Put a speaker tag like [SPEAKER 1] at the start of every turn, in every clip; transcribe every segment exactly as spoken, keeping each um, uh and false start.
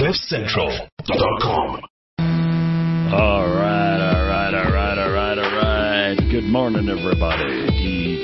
[SPEAKER 1] cliff central dot com.
[SPEAKER 2] All right, all right, all right, all right, all right. Good morning, everybody.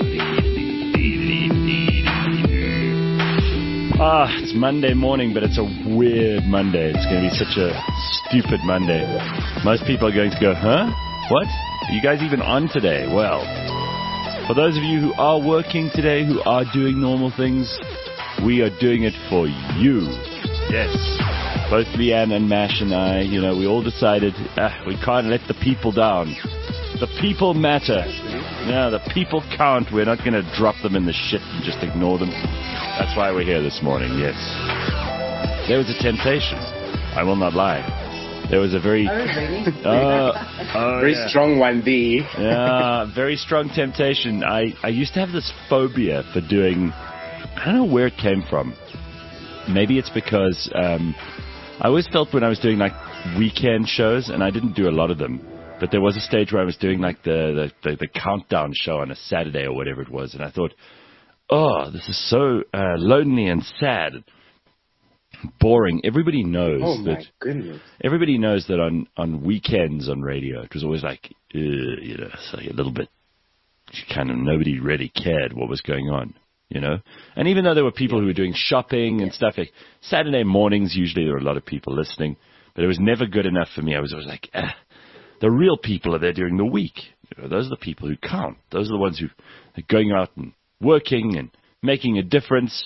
[SPEAKER 2] Ah, it's Monday morning, but it's a weird Monday. It's going to be such a stupid Monday. Most people are going to go, huh? What? Are you guys even on today? Well, for those of you who are working today, who are doing normal things, we are doing it for you. Yes. Both Leanne and Mash and I, you know, we all decided ah, we can't let the people down. The people matter. No, the people count. We're not going to drop them in the shit and just ignore them. That's why we're here this morning, yes. There was a temptation. I will not lie. There was a very...
[SPEAKER 3] Oh, really?
[SPEAKER 2] Uh, oh,
[SPEAKER 4] very
[SPEAKER 2] yeah.
[SPEAKER 4] strong one, D.
[SPEAKER 2] Yeah, very strong temptation. I, I used to have this phobia for doing... I don't know where it came from. Maybe it's because um, I always felt when I was doing, like, weekend shows, and I didn't do a lot of them, but there was a stage where I was doing, like, the, the, the, the countdown show on a Saturday or whatever it was, and I thought... Oh, this is so uh, lonely and sad, boring. Everybody knows
[SPEAKER 4] oh my
[SPEAKER 2] that.
[SPEAKER 4] Goodness. Everybody
[SPEAKER 2] knows that on, on weekends on radio, it was always like, uh, you know, it's like a little bit. Kind of nobody really cared what was going on, you know. And even though there were people who were doing shopping and stuff, like Saturday mornings, usually there were a lot of people listening, but it was never good enough for me. I was always like, ah, the real people are there during the week. You know, those are the people who count. Those are the ones who are going out and working and making a difference.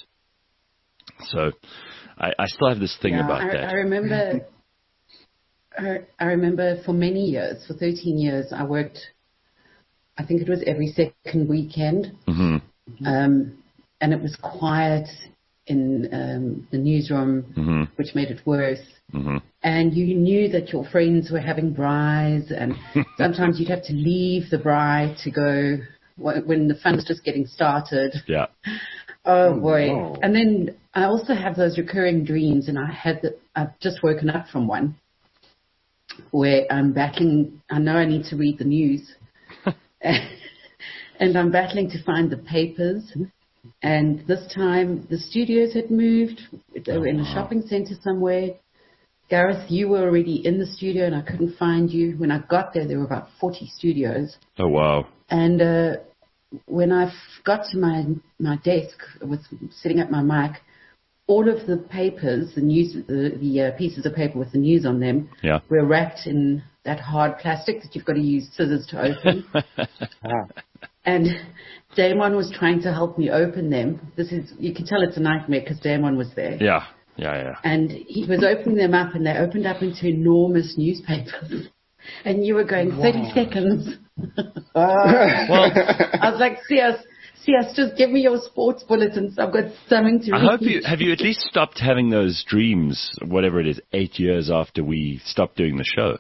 [SPEAKER 2] So I, I still have this thing
[SPEAKER 3] yeah,
[SPEAKER 2] about
[SPEAKER 3] I,
[SPEAKER 2] that.
[SPEAKER 3] I remember I, I remember for many years, for thirteen years, I worked, I think it was every second weekend.
[SPEAKER 2] Mm-hmm.
[SPEAKER 3] Um, and it was quiet in um, the newsroom,
[SPEAKER 2] mm-hmm.
[SPEAKER 3] which made it worse.
[SPEAKER 2] Mm-hmm.
[SPEAKER 3] And you knew that your friends were having braais, and sometimes you'd have to leave the braai to go when the fun was just getting started.
[SPEAKER 2] Yeah.
[SPEAKER 3] Oh, boy.
[SPEAKER 4] No.
[SPEAKER 3] And then I also have those recurring dreams, and I had the, I've just woken up from one where I'm battling. I know I need to read the news, and I'm battling to find the papers. And this time the studios had moved. They were in a shopping center somewhere. Gareth, you were already in the studio, and I couldn't find you. When I got there, there were about forty studios.
[SPEAKER 2] Oh, wow.
[SPEAKER 3] And uh, when I got to my my desk, with setting up my mic, all of the papers, the news, the, the uh, pieces of paper with the news on them,
[SPEAKER 2] yeah.
[SPEAKER 3] were wrapped in that hard plastic that you've got to use scissors to open.
[SPEAKER 4] ah.
[SPEAKER 3] And Damon was trying to help me open them. This is, you can tell it's a nightmare because Damon was there.
[SPEAKER 2] Yeah, yeah, yeah.
[SPEAKER 3] And he was opening them up, and they opened up into enormous newspapers. And you were going, wow. thirty seconds. uh, well, I was like, C S, C S, just give me your sports bulletins. I've got something to read.
[SPEAKER 2] I hope you, have you at least stopped having those dreams, whatever it is, eight years after we stopped doing the show?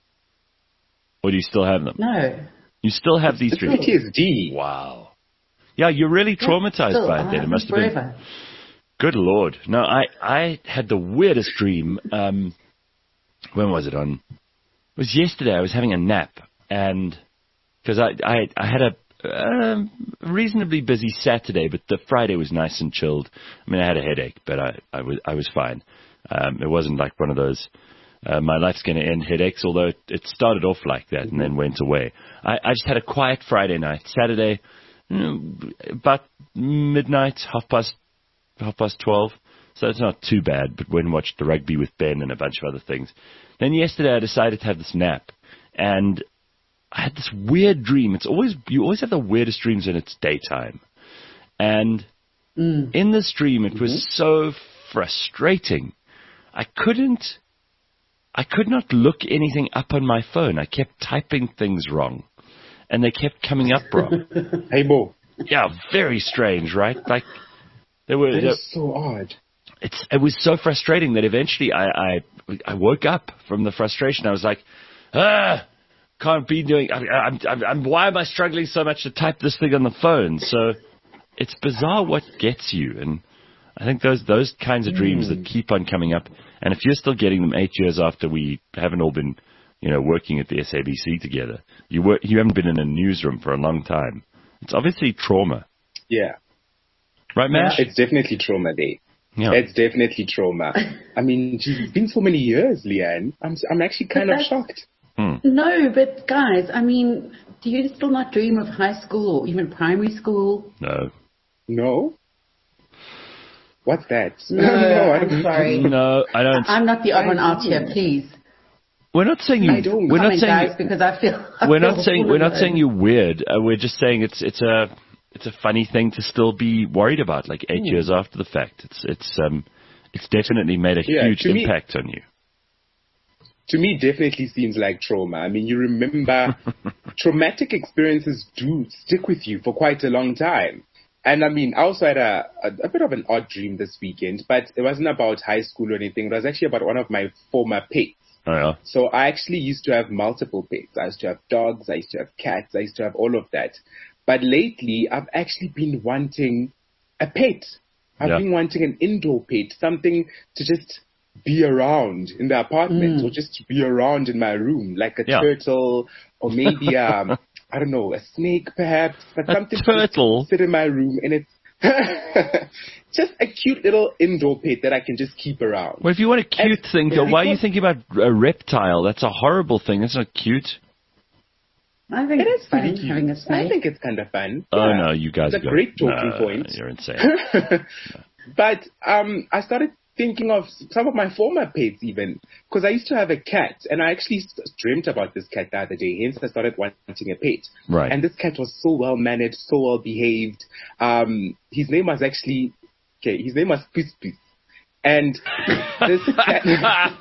[SPEAKER 2] Or do you still have them?
[SPEAKER 3] No.
[SPEAKER 2] You still have these
[SPEAKER 4] it's
[SPEAKER 2] dreams?
[SPEAKER 4] P T S D.
[SPEAKER 2] Wow. Yeah, you're really traumatized
[SPEAKER 3] yeah, still,
[SPEAKER 2] by it then. It must have
[SPEAKER 3] forever.
[SPEAKER 2] been. Good Lord. No, I, I had the weirdest dream. Um, when was it on? It was yesterday. I was having a nap, and because I, I I had a uh, reasonably busy Saturday, but the Friday was nice and chilled. I mean, I had a headache, but I, I was I was fine. Um, it wasn't like one of those uh, my life's going to end headaches, although it, it started off like that and then went away. I, I just had a quiet Friday night. Saturday, you know, about midnight, half past half past twelve. So it's not too bad, but went and watched the rugby with Ben and a bunch of other things. Then yesterday I decided to have this nap, and I had this weird dream. It's always, you always have the weirdest dreams when it's daytime. And mm. in this dream, it mm-hmm. was so frustrating. I couldn't, I could not look anything up on my phone. I kept typing things wrong, and they kept coming up wrong.
[SPEAKER 4] Hey, Bo.
[SPEAKER 2] Yeah, very strange, right? Like, they were.
[SPEAKER 4] That is so odd.
[SPEAKER 2] It's, it was so frustrating that eventually I, I, I woke up from the frustration. I was like, ah, can't be doing, I, I'm, I'm, I'm, why am I struggling so much to type this thing on the phone? So it's bizarre what gets you. And I think those, those kinds of dreams mm. that keep on coming up. And if you're still getting them eight years after we haven't all been, you know, working at the S A B C together, you work, you haven't been in a newsroom for a long time. It's obviously trauma.
[SPEAKER 4] Yeah.
[SPEAKER 2] Right, Mash?
[SPEAKER 4] Yeah, it's definitely trauma there.
[SPEAKER 2] Yeah.
[SPEAKER 4] It's definitely trauma. I mean, geez, it's been so many years, Leanne. I'm I'm actually kind
[SPEAKER 3] But
[SPEAKER 4] of
[SPEAKER 3] that's-
[SPEAKER 4] shocked.
[SPEAKER 3] No, but guys, I mean, do you still not dream of high school or even primary school?
[SPEAKER 2] No.
[SPEAKER 4] No? What's that?
[SPEAKER 3] No,
[SPEAKER 4] I
[SPEAKER 3] I'm
[SPEAKER 4] don't-
[SPEAKER 3] sorry.
[SPEAKER 2] No, I don't.
[SPEAKER 3] I'm not the odd
[SPEAKER 4] I
[SPEAKER 3] one out
[SPEAKER 4] do.
[SPEAKER 3] here, please.
[SPEAKER 2] We're not saying you.
[SPEAKER 4] I don't
[SPEAKER 2] We're not
[SPEAKER 3] Comment,
[SPEAKER 2] saying.
[SPEAKER 3] guys, because I feel. I
[SPEAKER 2] We're
[SPEAKER 3] feel
[SPEAKER 2] not saying.
[SPEAKER 3] all
[SPEAKER 2] We're not
[SPEAKER 3] alone.
[SPEAKER 2] saying you're weird. Uh, we're just saying it's it's a it's a funny thing to still be worried about. Like eight
[SPEAKER 3] Hmm.
[SPEAKER 2] years after the fact, it's it's um it's definitely made a
[SPEAKER 4] Yeah,
[SPEAKER 2] huge
[SPEAKER 4] to me-
[SPEAKER 2] impact on you.
[SPEAKER 4] To me, definitely seems like trauma. I mean, you remember traumatic experiences do stick with you for quite a long time. And I mean, I also had a, a, a bit of an odd dream this weekend, but it wasn't about high school or anything. It was actually about one of my former pets.
[SPEAKER 2] Oh yeah.
[SPEAKER 4] So I actually used to have multiple pets. I used to have dogs. I used to have cats. I used to have all of that. But lately, I've actually been wanting a pet. I've
[SPEAKER 2] Yeah.
[SPEAKER 4] been wanting an indoor pet, something to just be around in the apartment or just to be around in my room, like a
[SPEAKER 2] Yeah.
[SPEAKER 4] turtle or maybe, um, I don't know, a snake perhaps, but
[SPEAKER 2] A
[SPEAKER 4] something to
[SPEAKER 2] turtle?
[SPEAKER 4] just sit in my room and it's just a cute little indoor pet that I can just keep around.
[SPEAKER 2] Well, if you want a cute
[SPEAKER 4] And-
[SPEAKER 2] thing,
[SPEAKER 4] yeah,
[SPEAKER 2] why are you
[SPEAKER 4] because-
[SPEAKER 2] thinking about a reptile? That's a horrible thing. That's not cute.
[SPEAKER 3] I think
[SPEAKER 4] It
[SPEAKER 3] it's
[SPEAKER 4] is
[SPEAKER 3] fun
[SPEAKER 4] pretty cute.
[SPEAKER 3] having a
[SPEAKER 4] I
[SPEAKER 3] snake.
[SPEAKER 4] think it's kind of fun.
[SPEAKER 2] Oh
[SPEAKER 4] Yeah.
[SPEAKER 2] no, you guys
[SPEAKER 4] It's a
[SPEAKER 2] go.
[SPEAKER 4] great talking
[SPEAKER 2] no,
[SPEAKER 4] point.
[SPEAKER 2] You're insane.
[SPEAKER 4] But um, I started thinking of some of my former pets even, because I used to have a cat, and I actually st- dreamt about this cat the other day, hence I started wanting a pet.
[SPEAKER 2] Right.
[SPEAKER 4] And this cat was so well mannered, so well behaved. Um, his name was actually, okay, his name was Pus Pus. And this cat...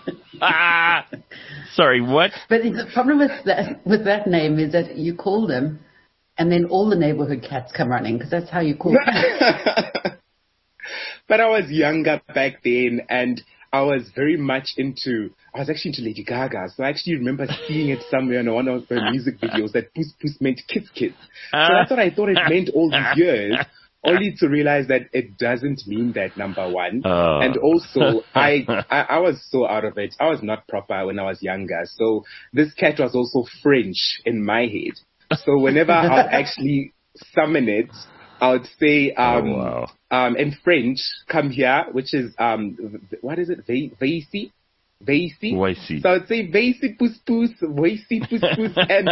[SPEAKER 2] Sorry, what?
[SPEAKER 3] But the problem with that with that name is that you call them, and then all the neighborhood cats come running because that's how you call cats.
[SPEAKER 4] But I was younger back then, and I was very much into, I was actually into Lady Gaga. So I actually remember seeing it somewhere in one of her music videos that Puss Puss meant kiss kiss. So that's what I thought it meant all these years, only to realize that it doesn't mean that, number one.
[SPEAKER 2] Oh.
[SPEAKER 4] And also, I, I I was so out of it. I was not proper when I was younger. So this cat was also French in my head. So whenever I'd actually summon it, I would say, um,
[SPEAKER 2] Oh, wow.
[SPEAKER 4] um, in French, come here, which is, um, v- what is it? Ve- Vaisi? Vaisi?
[SPEAKER 2] Vaisi.
[SPEAKER 4] So I would say Vaisi Puss Puss, Vaisi Puss Puss, and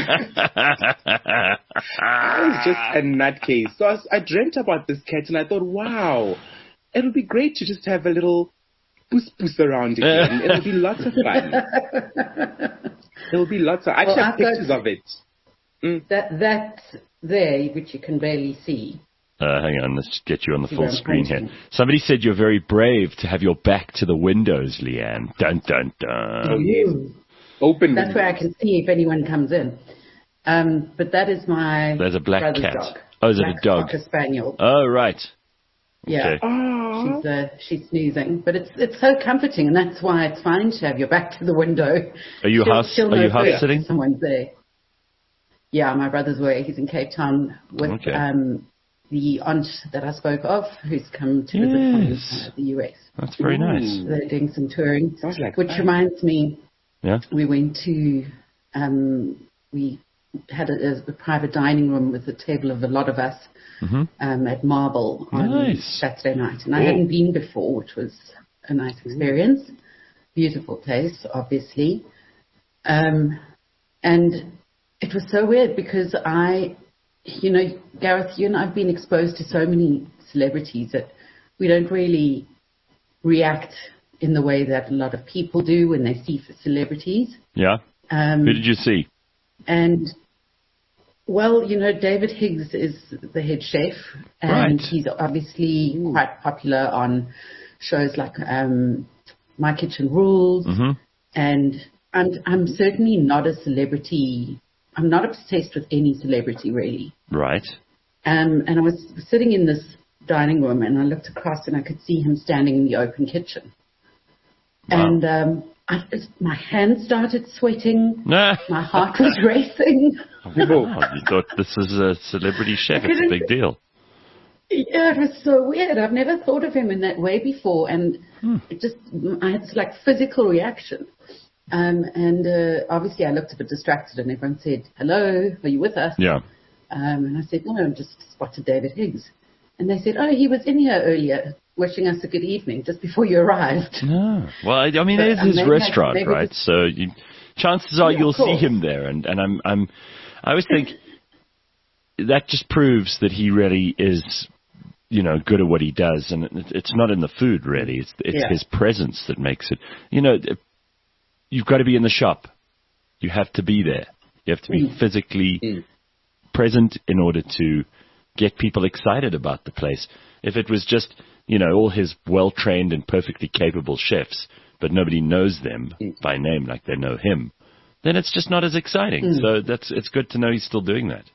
[SPEAKER 4] I was just a nutcase. So I, was, I dreamt about this cat and I thought, wow, it'll be great to just have a little Puss Puss around again. It'll be lots of fun. It'll be lots of, I actually
[SPEAKER 3] Well,
[SPEAKER 4] have
[SPEAKER 3] I've got-
[SPEAKER 4] pictures of it.
[SPEAKER 3] that that there, which you can barely see.
[SPEAKER 2] Uh, hang on, let's get you on the
[SPEAKER 3] See
[SPEAKER 2] full
[SPEAKER 3] where I'm
[SPEAKER 2] screen here.
[SPEAKER 3] pointing.
[SPEAKER 2] Somebody said you're very brave to have your back to the windows, Leanne. Dun dun
[SPEAKER 4] Oh,
[SPEAKER 2] dun.
[SPEAKER 4] yes. Open
[SPEAKER 3] That's where I
[SPEAKER 4] windows.
[SPEAKER 3] can see if anyone comes in. Um, but that is my
[SPEAKER 2] There's a black
[SPEAKER 3] brother's
[SPEAKER 2] cat.
[SPEAKER 3] dog.
[SPEAKER 2] Oh, is it a
[SPEAKER 3] Black
[SPEAKER 2] dog?
[SPEAKER 3] Cocker Spaniel.
[SPEAKER 2] Oh, right.
[SPEAKER 3] Yeah.
[SPEAKER 2] Okay.
[SPEAKER 4] Aww.
[SPEAKER 3] She's uh, she's snoozing, but it's it's so comforting, and that's why it's fine to have your back to the window.
[SPEAKER 2] Are you
[SPEAKER 3] She'll-
[SPEAKER 2] house-
[SPEAKER 3] she'll
[SPEAKER 2] are
[SPEAKER 3] know
[SPEAKER 2] you house
[SPEAKER 3] first
[SPEAKER 2] sitting?
[SPEAKER 3] if someone's there. Yeah, my brother's away. He's in Cape Town with
[SPEAKER 2] Okay.
[SPEAKER 3] um, the aunt that I spoke of, who's come to visit
[SPEAKER 2] Yes.
[SPEAKER 3] from uh, the U S.
[SPEAKER 2] That's very nice.
[SPEAKER 4] Ooh.
[SPEAKER 3] They're doing some touring,
[SPEAKER 4] Sounds like
[SPEAKER 3] which
[SPEAKER 4] fun.
[SPEAKER 3] reminds me,
[SPEAKER 2] Yeah.
[SPEAKER 3] we went to um, we had a, a private dining room with a table of a lot of us
[SPEAKER 2] hmm
[SPEAKER 3] um, at Marble on
[SPEAKER 2] Nice.
[SPEAKER 3] Saturday night. And I
[SPEAKER 4] Oh.
[SPEAKER 3] hadn't been before, which was a nice experience. Beautiful place, obviously. Um, and it was so weird because I, you know, Gareth, you and I have been exposed to so many celebrities that we don't really react in the way that a lot of people do when they see celebrities.
[SPEAKER 2] Yeah.
[SPEAKER 3] Um,
[SPEAKER 2] Who did you see?
[SPEAKER 3] and, well, you know, David Higgs is the head chef, and
[SPEAKER 2] Right.
[SPEAKER 3] he's obviously quite popular on shows like um, My Kitchen Rules.
[SPEAKER 2] hmm
[SPEAKER 3] And I'm, I'm certainly not a celebrity. I'm not obsessed with any celebrity, really.
[SPEAKER 2] Right.
[SPEAKER 3] Um, and I was sitting in this dining room, and I looked across, and I could see him standing in the open kitchen.
[SPEAKER 2] Wow.
[SPEAKER 3] And um, I, my hands started sweating.
[SPEAKER 2] Nah.
[SPEAKER 3] My heart was racing.
[SPEAKER 2] Oh, you thought this is a celebrity chef. It's a big deal.
[SPEAKER 3] Yeah, it was so weird. I've never thought of him in that way before, and
[SPEAKER 2] Hmm.
[SPEAKER 3] it just I had this like physical reaction. Um, and uh, obviously, I looked a bit distracted, and everyone said, "Hello, are you with us?"
[SPEAKER 2] Yeah.
[SPEAKER 3] Um, and I said, "No, I just spotted David Higgs." And they said, oh, he was in here earlier wishing us a good evening just before you arrived.
[SPEAKER 2] No. Well, I, I mean,
[SPEAKER 3] But,
[SPEAKER 2] it is
[SPEAKER 3] um,
[SPEAKER 2] his
[SPEAKER 3] maybe
[SPEAKER 2] restaurant,
[SPEAKER 3] I- maybe
[SPEAKER 2] right?
[SPEAKER 3] this-
[SPEAKER 2] So you, chances are
[SPEAKER 3] Yeah,
[SPEAKER 2] you'll
[SPEAKER 3] of
[SPEAKER 2] see
[SPEAKER 3] course.
[SPEAKER 2] him there. And, and I'm, I'm, I always think that just proves that he really is, you know, good at what he does. And it, it's not in the food, really. It's, it's
[SPEAKER 3] Yeah.
[SPEAKER 2] his presence that makes it. You know, you've got to be in the shop. You have to be there. You have to be
[SPEAKER 3] Mm.
[SPEAKER 2] physically
[SPEAKER 4] Mm.
[SPEAKER 2] present in order to get people excited about the place. If it was just, you know, all his well-trained and perfectly capable chefs, but nobody knows them
[SPEAKER 4] Mm.
[SPEAKER 2] by name like they know him, then it's just not as exciting.
[SPEAKER 3] Mm.
[SPEAKER 2] So that's it's good to know he's still doing that.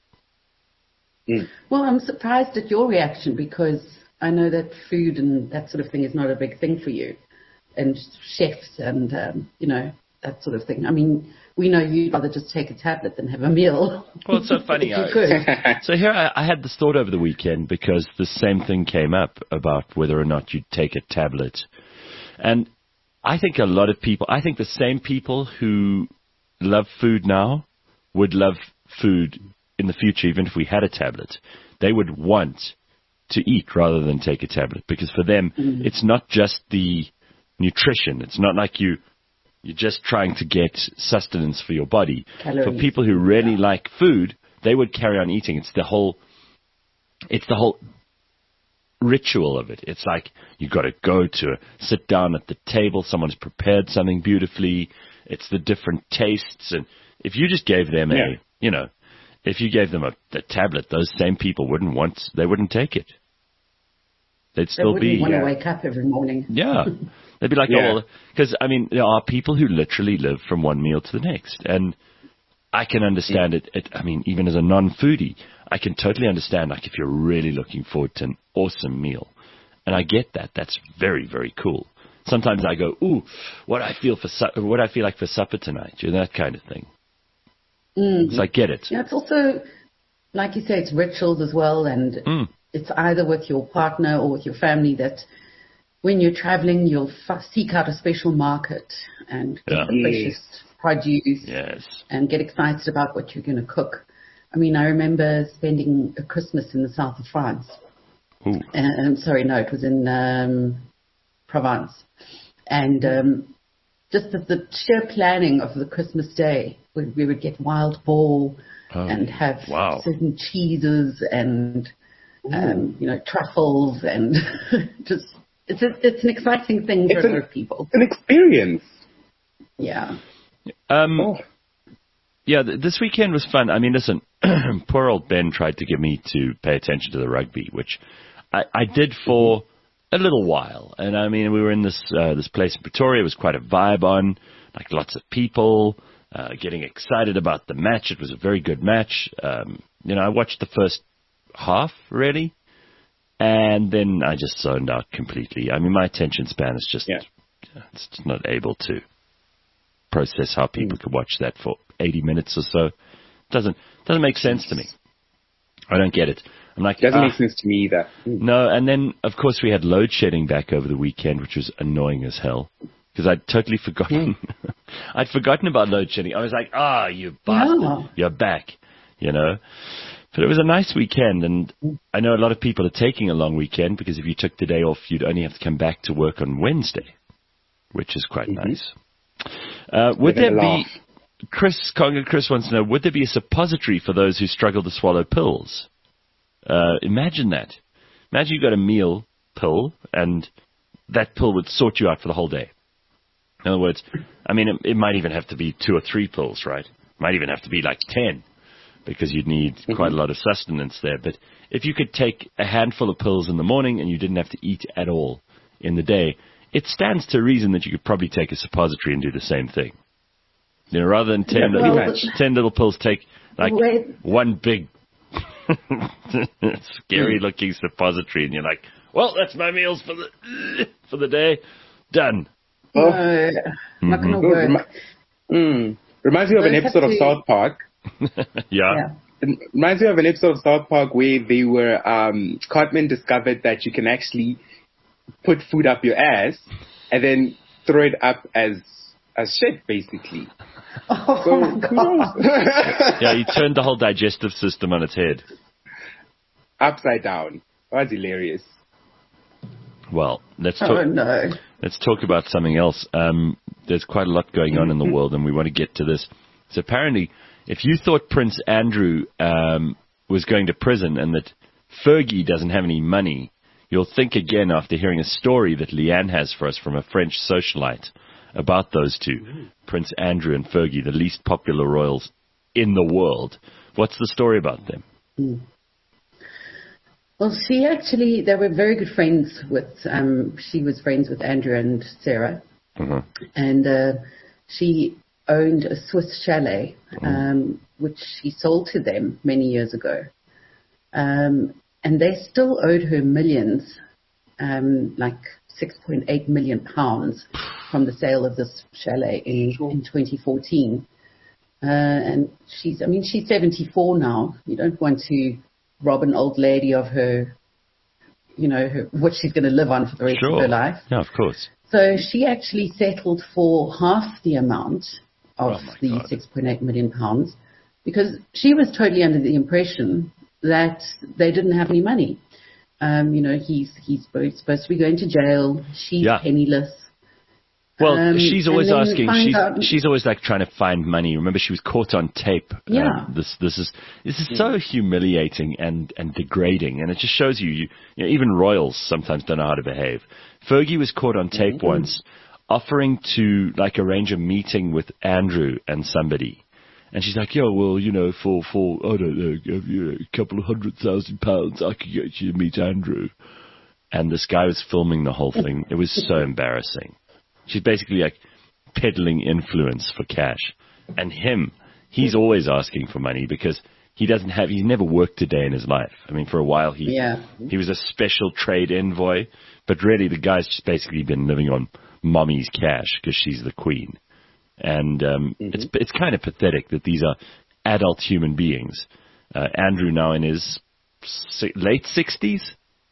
[SPEAKER 4] Mm.
[SPEAKER 3] Well, I'm surprised at your reaction because I know that food and that sort of thing is not a big thing for you, and chefs and um, you know, that sort of thing. I mean, we know you'd rather just take a tablet than have a meal.
[SPEAKER 2] Well, it's so funny.
[SPEAKER 3] if you
[SPEAKER 2] I-
[SPEAKER 3] could.
[SPEAKER 2] So here I, I had this thought over the weekend because the same thing came up about whether or not you'd take a tablet. And I think a lot of people, I think the same people who love food now would love food in the future, even if we had a tablet. They would want to eat rather than take a tablet because for them,
[SPEAKER 3] Mm.
[SPEAKER 2] it's not just the nutrition. It's not like you, you're just trying to get sustenance for your body.
[SPEAKER 3] Calories.
[SPEAKER 2] For people who really like food, they would carry on eating. It's the whole, it's the whole ritual of it. It's like you got to go to sit down at the table. Someone's prepared something beautifully. It's the different tastes, and if you just gave them
[SPEAKER 4] Yeah.
[SPEAKER 2] a, you know, if you gave them a, a tablet, those same people wouldn't want, they wouldn't take it. They'd
[SPEAKER 3] They
[SPEAKER 2] still
[SPEAKER 3] wouldn't
[SPEAKER 2] be,
[SPEAKER 3] want
[SPEAKER 4] yeah.
[SPEAKER 3] to wake up every morning.
[SPEAKER 2] yeah. They'd be like,
[SPEAKER 4] Yeah.
[SPEAKER 2] oh, well, because, I mean, there are people who literally live from one meal to the next. And I can understand it, it. I mean, even as a non-foodie, I can totally understand, like, if you're really looking forward to an awesome meal. And I get that. That's very, very cool. Sometimes I go, ooh, what I feel for su- what I feel like for supper tonight, you know, that kind of thing.
[SPEAKER 3] Mm.
[SPEAKER 2] So I get it.
[SPEAKER 3] Yeah, it's also, like you say, it's rituals as well, and
[SPEAKER 2] Mm.
[SPEAKER 3] it's either with your partner or with your family that when you're traveling, you'll f- seek out a special market and get
[SPEAKER 2] Yeah.
[SPEAKER 3] the
[SPEAKER 4] Yes.
[SPEAKER 3] freshest produce
[SPEAKER 2] Yes.
[SPEAKER 3] and get excited about what you're going to cook. I mean, I remember spending a Christmas in the south of France.
[SPEAKER 2] Ooh.
[SPEAKER 3] Uh, I'm sorry, no, it was in um, Provence. And um, just the, the sheer planning of the Christmas day, we, we would get wild boar
[SPEAKER 2] Oh,
[SPEAKER 3] and have
[SPEAKER 2] wow.
[SPEAKER 3] certain cheeses and, um, you know, truffles and just, it's, a, it's an exciting thing for
[SPEAKER 4] It's
[SPEAKER 3] a
[SPEAKER 4] an-
[SPEAKER 3] lot of people.
[SPEAKER 4] An experience.
[SPEAKER 3] Yeah.
[SPEAKER 2] Um,
[SPEAKER 4] Oh.
[SPEAKER 2] Yeah, th- this weekend was fun. I mean, listen, poor old Ben tried to get me to pay attention to the rugby, which I, I did for a little while. And I mean, we were in this uh, this place in Pretoria. It was quite a vibe on, like lots of people uh, getting excited about the match. It was a very good match. Um, you know, I watched the first half, really, and then I just zoned out completely. I mean, my attention span is just,
[SPEAKER 4] Yeah.
[SPEAKER 2] it's just not able to process how people could watch that for eighty minutes or so. Doesn't doesn't make sense to me. I don't get it. I'm like,
[SPEAKER 4] Doesn't
[SPEAKER 2] ah,
[SPEAKER 4] make sense to me either. Mm.
[SPEAKER 2] no. And then of course we had load shedding back over the weekend, which was annoying as hell because I'd totally forgotten. I'd forgotten about load shedding. I was like, ah, you bastard,
[SPEAKER 3] Yeah.
[SPEAKER 2] you're back, you know. But it was a nice weekend, and I know a lot of people are taking a long weekend because if you took the day off, you'd only have to come back to work on Wednesday, which is quite
[SPEAKER 4] Mhm.
[SPEAKER 2] nice. Uh, would
[SPEAKER 4] Living
[SPEAKER 2] there
[SPEAKER 4] the
[SPEAKER 2] be,
[SPEAKER 4] laugh.
[SPEAKER 2] Chris, Conga Chris wants to know, would there be a suppository for those who struggle to swallow pills? Uh, imagine that. Imagine you got a meal pill, and that pill would sort you out for the whole day. In other words, I mean, it, it might even have to be two or three pills, right? It might even have to be like ten, because you'd need quite a lot of sustenance there. But if you could take a handful of pills in the morning and you didn't have to eat at all in the day, it stands to reason that you could probably take a suppository and do the same thing. You know, rather than ten,
[SPEAKER 4] Yeah,
[SPEAKER 2] little,
[SPEAKER 3] pretty much.
[SPEAKER 2] ten little pills, take like
[SPEAKER 3] Wait.
[SPEAKER 2] one big, scary-looking suppository, and you're like, "Well, that's my meals for the for the day, done."
[SPEAKER 4] Oh.
[SPEAKER 3] No, not going to
[SPEAKER 4] Oh,
[SPEAKER 3] work.
[SPEAKER 4] remi- mm. Reminds me of an
[SPEAKER 3] Those have
[SPEAKER 4] episode of
[SPEAKER 3] to-
[SPEAKER 4] South Park.
[SPEAKER 2] yeah.
[SPEAKER 3] Yeah.
[SPEAKER 4] It reminds me of an episode of South Park where they were, um, Cartman discovered that you can actually put food up your ass and then throw it up as, as shit, basically.
[SPEAKER 3] Oh,
[SPEAKER 4] So,
[SPEAKER 3] my
[SPEAKER 4] who
[SPEAKER 3] God.
[SPEAKER 4] knows?
[SPEAKER 2] Yeah, you turned the whole digestive system on its head.
[SPEAKER 4] Upside down. It was hilarious.
[SPEAKER 2] Well, let's talk.
[SPEAKER 3] Oh, no.
[SPEAKER 2] Let's talk about something else. Um, there's quite a lot going on in the world, and we want to get to this. So apparently, if you thought Prince Andrew um, was going to prison and that Fergie doesn't have any money, you'll think again after hearing a story that Leanne has for us from a French socialite about those two, mm-hmm. Prince Andrew and Fergie, the least popular royals in the world. What's the story about them?
[SPEAKER 3] Mm. Well, she actually, they were very good friends with, um, she was friends with Andrew and Sarah.
[SPEAKER 2] Mm-hmm.
[SPEAKER 3] And uh, she owned a Swiss chalet, mm-hmm. um, which she sold to them many years ago. Um, and they still owed her millions, um, like six point eight million pounds from the sale of this chalet in, in twenty fourteen. Uh, and she's, I mean, she's seventy-four now. You don't want to rob an old lady of her, you know, her, what she's going to live on for the rest
[SPEAKER 2] sure.
[SPEAKER 3] of her life.
[SPEAKER 2] Yeah, of course.
[SPEAKER 3] So she actually settled for half the amount of
[SPEAKER 2] oh
[SPEAKER 3] the
[SPEAKER 2] God.
[SPEAKER 3] six point eight million pounds because she was totally under the impression that they didn't have any money. Um, you know, he's he's supposed to be going to jail. She's
[SPEAKER 2] yeah.
[SPEAKER 3] penniless.
[SPEAKER 2] Well,
[SPEAKER 3] um,
[SPEAKER 2] she's always asking. She's
[SPEAKER 3] out,
[SPEAKER 2] she's always like trying to find money. Remember, she was caught on tape.
[SPEAKER 3] Yeah.
[SPEAKER 2] Um, this this is this is so humiliating and, and degrading, and it just shows you, you, you know, even royals sometimes don't know how to behave. Fergie was caught on tape mm-hmm. once, offering to like arrange a meeting with Andrew and somebody. And she's like, yo, well, you know, for, for I don't know, you know, a couple of hundred thousand pounds, I could get you to meet Andrew. And this guy was filming the whole thing. It was so embarrassing. She's basically like peddling influence for cash. And him, he's always asking for money because he doesn't have, he's never worked a day in his life. I mean, for a while, he
[SPEAKER 3] yeah.
[SPEAKER 2] he was a special trade envoy, but really the guy's just basically been living on mommy's cash because she's the queen. And um, mm-hmm. it's it's kind of pathetic that these are adult human beings. Uh, Andrew now in his si- late sixties.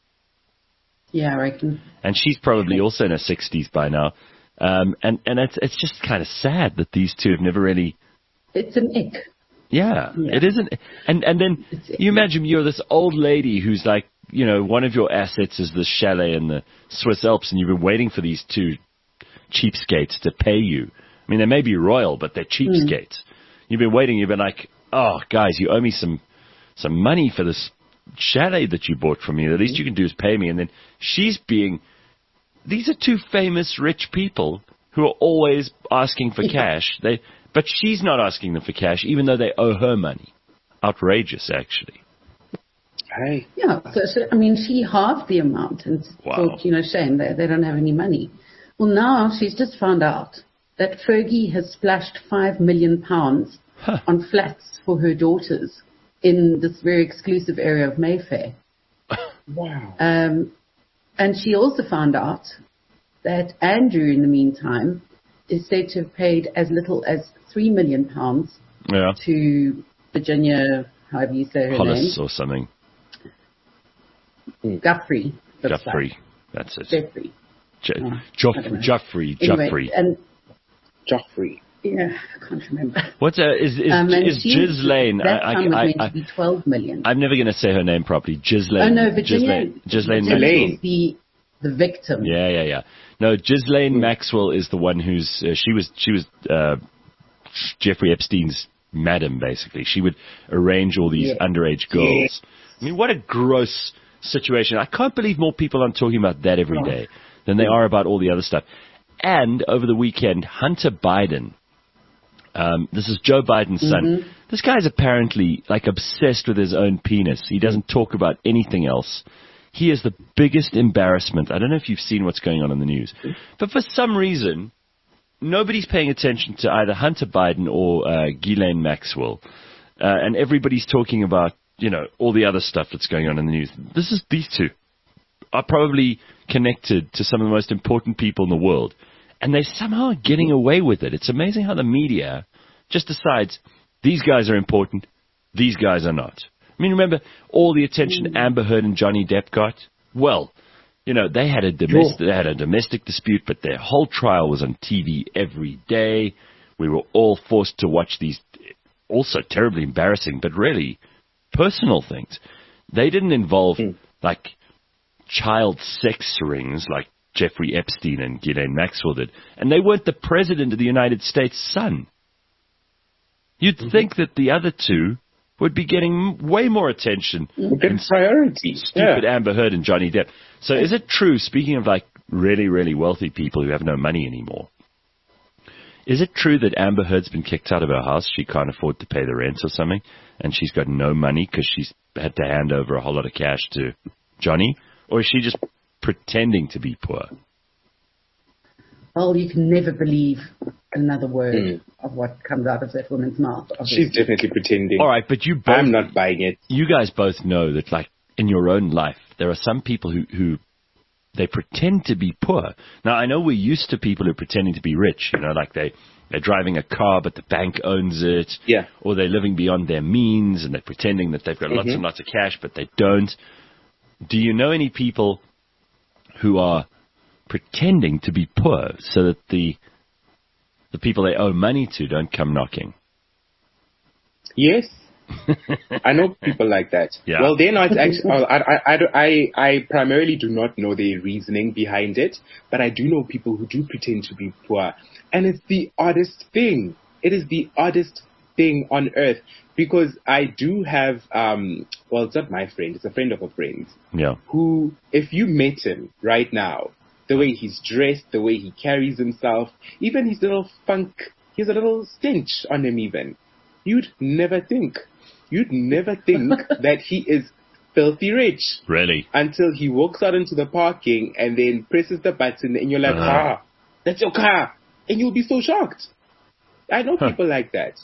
[SPEAKER 3] Yeah, I reckon.
[SPEAKER 2] And she's probably also in her sixties by now. Um, and and it's it's just kind of sad that these two have never really.
[SPEAKER 3] It's an ick.
[SPEAKER 2] Yeah,
[SPEAKER 3] yeah.
[SPEAKER 2] it isn't. And and then it's, you imagine you're this old lady who's like, you know, one of your assets is the chalet in the Swiss Alps, and you've been waiting for these two cheapskates to pay you. I mean, they may be royal, but they're cheapskates. Mm. You've been waiting. You've been like, oh, guys, you owe me some some money for this chalet that you bought from me. The least you can do is pay me. And then she's being, these are two famous rich people who are always asking for
[SPEAKER 3] yeah.
[SPEAKER 2] cash. They, but she's not asking them for cash, even though they owe her money. Outrageous, actually.
[SPEAKER 4] Hey.
[SPEAKER 3] Yeah, so, so I mean, she halved the amount and
[SPEAKER 2] wow.
[SPEAKER 3] thought, you know, shame, they, they don't have any money. Well, now she's just found out that Fergie has splashed five million pounds huh. on flats for her daughters in this very exclusive area of Mayfair.
[SPEAKER 4] Wow.
[SPEAKER 3] Um, and she also found out that Andrew, in the meantime, is said to have paid as little as three million pounds
[SPEAKER 2] yeah.
[SPEAKER 3] to Virginia, however you say her
[SPEAKER 2] Hollis
[SPEAKER 3] name.
[SPEAKER 2] or something.
[SPEAKER 3] Guthrie.
[SPEAKER 2] Guthrie.
[SPEAKER 3] Like.
[SPEAKER 2] That's it.
[SPEAKER 3] Jeffrey.
[SPEAKER 2] Je-
[SPEAKER 3] oh,
[SPEAKER 2] Joff- Joffrey.
[SPEAKER 3] Anyway,
[SPEAKER 2] Joffrey.
[SPEAKER 3] And
[SPEAKER 4] Joffrey.
[SPEAKER 3] Yeah, I can't remember.
[SPEAKER 2] What's uh, is is,
[SPEAKER 3] um,
[SPEAKER 2] is Ghislaine?
[SPEAKER 3] That
[SPEAKER 2] I,
[SPEAKER 3] time
[SPEAKER 2] I,
[SPEAKER 3] was meant
[SPEAKER 2] I,
[SPEAKER 3] to be twelve million.
[SPEAKER 2] I'm never going to say her name properly. Ghislaine.
[SPEAKER 3] Oh no, Virginia.
[SPEAKER 2] Ghislaine.
[SPEAKER 3] Virginia is the the victim.
[SPEAKER 2] Yeah, yeah, yeah. No, Ghislaine mm. Maxwell is the one who's uh, she was she was uh, Jeffrey Epstein's madam, basically. She would arrange all these yeah. underage girls. Yeah. I mean, what a gross situation. I can't believe more people aren't talking about that every day oh. than they are about all the other stuff. And over the weekend, Hunter Biden, um, this is Joe Biden's son.
[SPEAKER 3] Mm-hmm.
[SPEAKER 2] This guy's apparently like obsessed with his own penis. He doesn't talk about anything else. He is the biggest embarrassment. I don't know if you've seen what's going on in the news. But for some reason, nobody's paying attention to either Hunter Biden or uh, Ghislaine Maxwell. Uh, and everybody's talking about, you know, all the other stuff that's going on in the news. This is these two are probably connected to some of the most important people in the world. And they're somehow getting away with it. It's amazing how the media just decides these guys are important, these guys are not. I mean, remember all the attention Amber Heard and Johnny Depp got? Well, you know, they had a domestic, they had a domestic dispute, but their whole trial was on T V every day. We were all forced to watch these also terribly embarrassing, but really personal things. They didn't involve, mm. like, child sex rings like Jeffrey Epstein and Ghislaine Maxwell did, and they weren't the president of the United States' son. You'd mm-hmm. think that the other two would be getting way more attention.
[SPEAKER 4] Good priority.
[SPEAKER 2] Stupid
[SPEAKER 4] yeah.
[SPEAKER 2] Amber Heard and Johnny Depp. So is it true, speaking of like really, really wealthy people who have no money anymore, is it true that Amber Heard's been kicked out of her house? She can't afford to pay the rent or something, and she's got no money because she's had to hand over a whole lot of cash to Johnny? Or is she just pretending to be poor?
[SPEAKER 3] Well, you can never believe another word mm. of what comes out of that woman's mouth. Obviously.
[SPEAKER 4] She's definitely pretending.
[SPEAKER 2] All right, but you both...
[SPEAKER 4] I'm not buying it.
[SPEAKER 2] You guys both know that, like, in your own life, there are some people who... who they pretend to be poor. Now, I know we're used to people who are pretending to be rich. You know, like they, they're driving a car, but the bank owns it.
[SPEAKER 4] Yeah.
[SPEAKER 2] Or they're living beyond their means, and they're pretending that they've got mm-hmm. lots and lots of cash, but they don't. Do you know any people who are pretending to be poor so that the the people they owe money to don't come knocking?
[SPEAKER 4] Yes. I know people like that.
[SPEAKER 2] Yeah.
[SPEAKER 4] Well, they're not actually. I, I, I, I primarily do not know the reasoning behind it, but I do know people who do pretend to be poor, and it's the oddest thing. It is the oddest thing on earth, because I do have. Um, well, it's not my friend; it's a friend of a friend.
[SPEAKER 2] Yeah. Who,
[SPEAKER 4] if you met him right now, the way he's dressed, the way he carries himself, even his little funk, he's a little stench on him. Even you'd never think. You'd never think that he is filthy rich.
[SPEAKER 2] Really?
[SPEAKER 4] Until he walks out into the parking and then presses the button and you're like, uh. ah, that's your car. And you'll be so shocked. I know huh. people like that.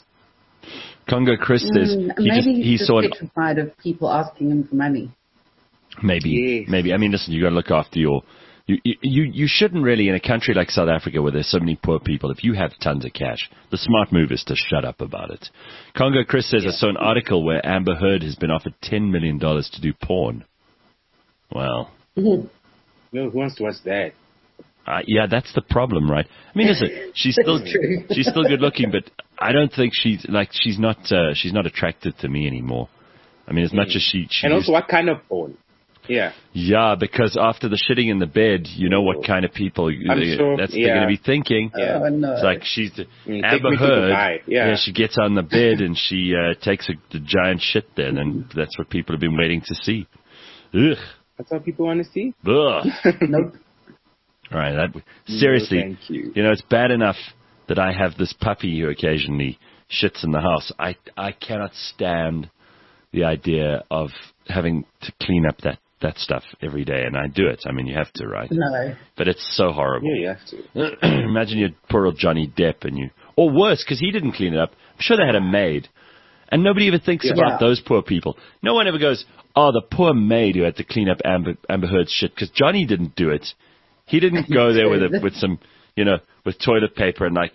[SPEAKER 2] Congo Chris says
[SPEAKER 3] mm,
[SPEAKER 2] he
[SPEAKER 3] maybe
[SPEAKER 2] just,
[SPEAKER 3] he's
[SPEAKER 2] he
[SPEAKER 3] just
[SPEAKER 2] saw
[SPEAKER 3] petrified of people asking him for money.
[SPEAKER 2] Maybe,
[SPEAKER 4] yes.
[SPEAKER 2] maybe. I mean, listen, you got to look after your... You, you you shouldn't really, in a country like South Africa where there's so many poor people, if you have tons of cash, the smart move is to shut up about it. Congo Chris says, yeah. I saw an article where Amber Heard has been offered ten million dollars to do porn. Well.
[SPEAKER 4] Mm-hmm. Well, who wants to watch that?
[SPEAKER 2] Uh, yeah, that's the problem, right? I mean, listen, she's still she's still good looking, but I don't think she's like she's not uh, she's not attracted to me anymore. I mean, as mm. much as she, she
[SPEAKER 4] and
[SPEAKER 2] used,
[SPEAKER 4] also, what kind of porn? Yeah.
[SPEAKER 2] Yeah, because after the shitting in the bed, you know what kind of people they,
[SPEAKER 4] sure,
[SPEAKER 2] that's
[SPEAKER 4] yeah.
[SPEAKER 2] they're going to be thinking.
[SPEAKER 3] Yeah. Oh, no.
[SPEAKER 2] It's like she's the,
[SPEAKER 4] mm,
[SPEAKER 2] Amber Heard.
[SPEAKER 4] Yeah.
[SPEAKER 2] yeah, she gets on the bed and she uh, takes a, a giant shit then, and that's what people have been waiting to see. Ugh.
[SPEAKER 4] That's what people want to see?
[SPEAKER 2] Ugh.
[SPEAKER 3] Nope.
[SPEAKER 2] All right, that, seriously,
[SPEAKER 4] no, thank you.
[SPEAKER 2] you know, it's bad enough that I have this puppy who occasionally shits in the house. I, I cannot stand the idea of having to clean up that that stuff every day, and I do it. I mean, you have to, right?
[SPEAKER 3] No.
[SPEAKER 2] But it's so horrible.
[SPEAKER 4] Yeah, you have to.
[SPEAKER 2] Imagine you poor old Johnny Depp, and you, or worse, because he didn't clean it up. I'm sure they had a maid, and nobody even thinks
[SPEAKER 4] yeah.
[SPEAKER 2] about those poor people. No one ever goes, oh, the poor maid who had to clean up Amber, Amber Heard's shit, because Johnny didn't do it. He didn't go there with a, with some, you know, with toilet paper and like,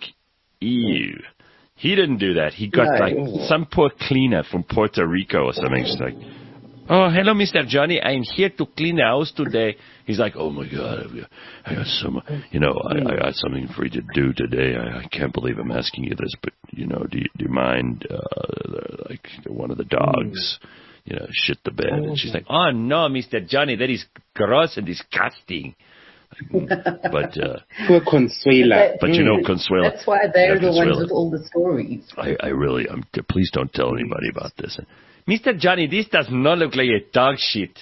[SPEAKER 2] ew. He didn't do that. He got
[SPEAKER 3] no.
[SPEAKER 2] like some poor cleaner from Puerto Rico or something. Just like, oh, hello, Mister Johnny. I'm here to clean the house today. He's like, oh, my God, I got some, you know, I, I got something for you to do today. I, I can't believe I'm asking you this, but, you know, do you, do you mind, uh, like, one of the dogs, you know, shit the bed? And she's like, oh, no, Mister Johnny, that is gross and disgusting. But, uh,
[SPEAKER 4] poor Consuela.
[SPEAKER 2] But, you know, Consuela.
[SPEAKER 3] That's why they're
[SPEAKER 2] yeah,
[SPEAKER 3] the
[SPEAKER 2] Consuela.
[SPEAKER 3] ones with all the stories.
[SPEAKER 2] I, I really, I'm, please don't tell anybody about this. Mister Johnny, this does not look like a dog shit.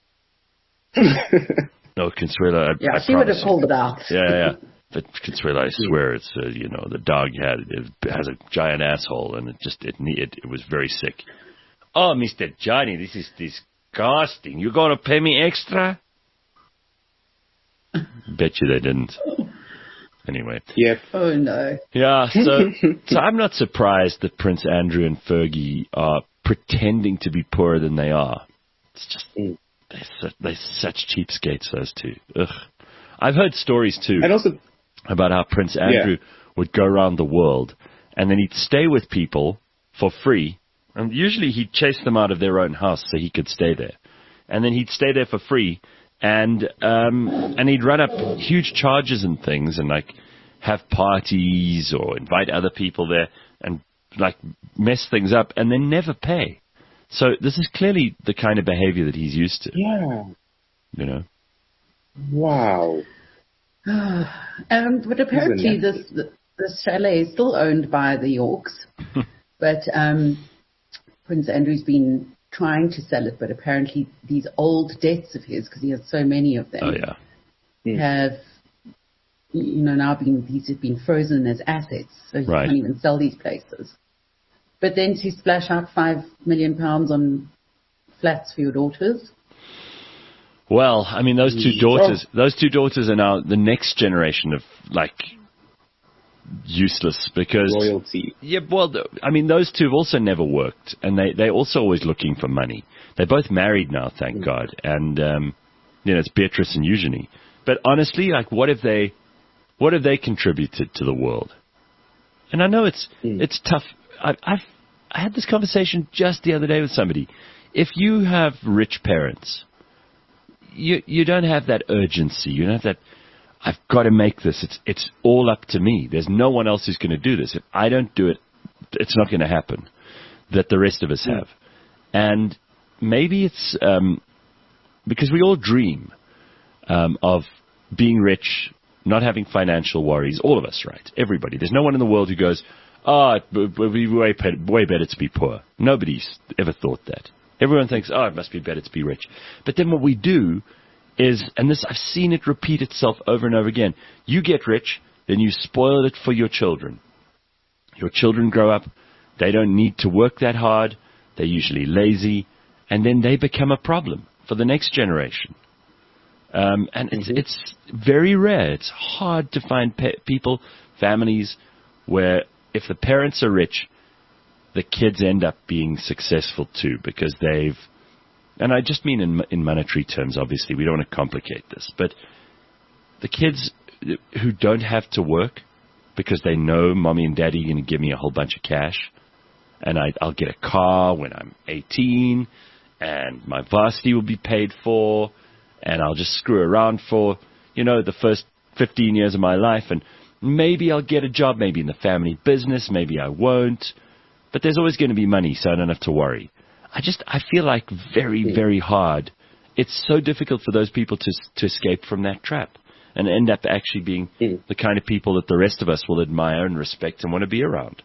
[SPEAKER 2] No, Consuela, I,
[SPEAKER 3] yeah,
[SPEAKER 2] I
[SPEAKER 3] she would have called it out.
[SPEAKER 2] Yeah, yeah. But Consuela, I swear, it's uh, you know, the dog had it has a giant asshole, and it just it it, it was very sick. Oh, Mister Johnny, this is disgusting. You gonna pay me extra? Bet you they didn't. Anyway.
[SPEAKER 4] Yep.
[SPEAKER 3] Oh no.
[SPEAKER 2] Yeah. So, so I'm not surprised that Prince Andrew and Fergie are pretending to be poorer than they are. It's just mm. they're, such, they're such cheapskates, those two. Ugh. I've heard stories too,
[SPEAKER 4] and also
[SPEAKER 2] about how Prince Andrew yeah. would go around the world and then he'd stay with people for free, and usually he'd chase them out of their own house so he could stay there, and then he'd stay there for free, and um, and he'd run up huge charges and things, and like have parties or invite other people there and like mess things up and then never pay. So this is clearly the kind of behavior that he's used to.
[SPEAKER 4] Yeah.
[SPEAKER 2] You know?
[SPEAKER 4] Wow.
[SPEAKER 3] um, but apparently this this chalet is still owned by the Yorks, but um, Prince Andrew's been trying to sell it, but apparently these old debts of his, because he has so many of them,
[SPEAKER 2] Oh yeah.
[SPEAKER 3] have you know now been these have been frozen as assets, so he
[SPEAKER 2] Right.
[SPEAKER 3] can't even sell these places. But then to splash out five million pounds on flats for your daughters.
[SPEAKER 2] Well, I mean, those two daughters, those two daughters are now the next generation of like useless because
[SPEAKER 4] Royalty.
[SPEAKER 2] Yeah, well, th- I mean, those two have also never worked, and they they're also always looking for money. They're both married now, thank
[SPEAKER 4] Mm.
[SPEAKER 2] God, and um, you know, it's Beatrice and Eugenie. But honestly, like, what have they, what have they contributed to the world? And I know it's
[SPEAKER 4] Mm.
[SPEAKER 2] it's tough. I, I've I had this conversation just the other day with somebody. If you have rich parents, you you don't have that urgency. You don't have that. I've got to make this. It's it's all up to me. There's no one else who's going to do this. If I don't do it, it's not going to happen. That the rest of us have, and maybe it's um, because we all dream um, of being rich, not having financial worries. All of us, right? Everybody. There's no one in the world who goes, "Oh, it would be way way better to be poor." Nobody's ever thought that. Everyone thinks, "Oh, it must be better to be rich." But then what we do is, and this I've seen it repeat itself over and over again. You get rich, then you spoil it for your children. Your children grow up, they don't need to work that hard, they're usually lazy, and then they become a problem for the next generation. Um, and it's, it's very rare. It's hard to find pe- people, families, where if the parents are rich, the kids end up being successful too, because they've, and I just mean in in monetary terms, obviously, we don't want to complicate this, but the kids who don't have to work because they know mommy and daddy are going to give me a whole bunch of cash, and I, I'll get a car when I'm eighteen, and my varsity will be paid for, and I'll just screw around for, you know, the first fifteen years of my life, and maybe I'll get a job, maybe in the family business, maybe I won't, but there's always going to be money, so I don't have to worry. I just, I feel like very, very hard. It's so difficult for those people to to escape from that trap and end up actually being
[SPEAKER 4] Mm.
[SPEAKER 2] the kind of people that the rest of us will admire and respect and want to be around.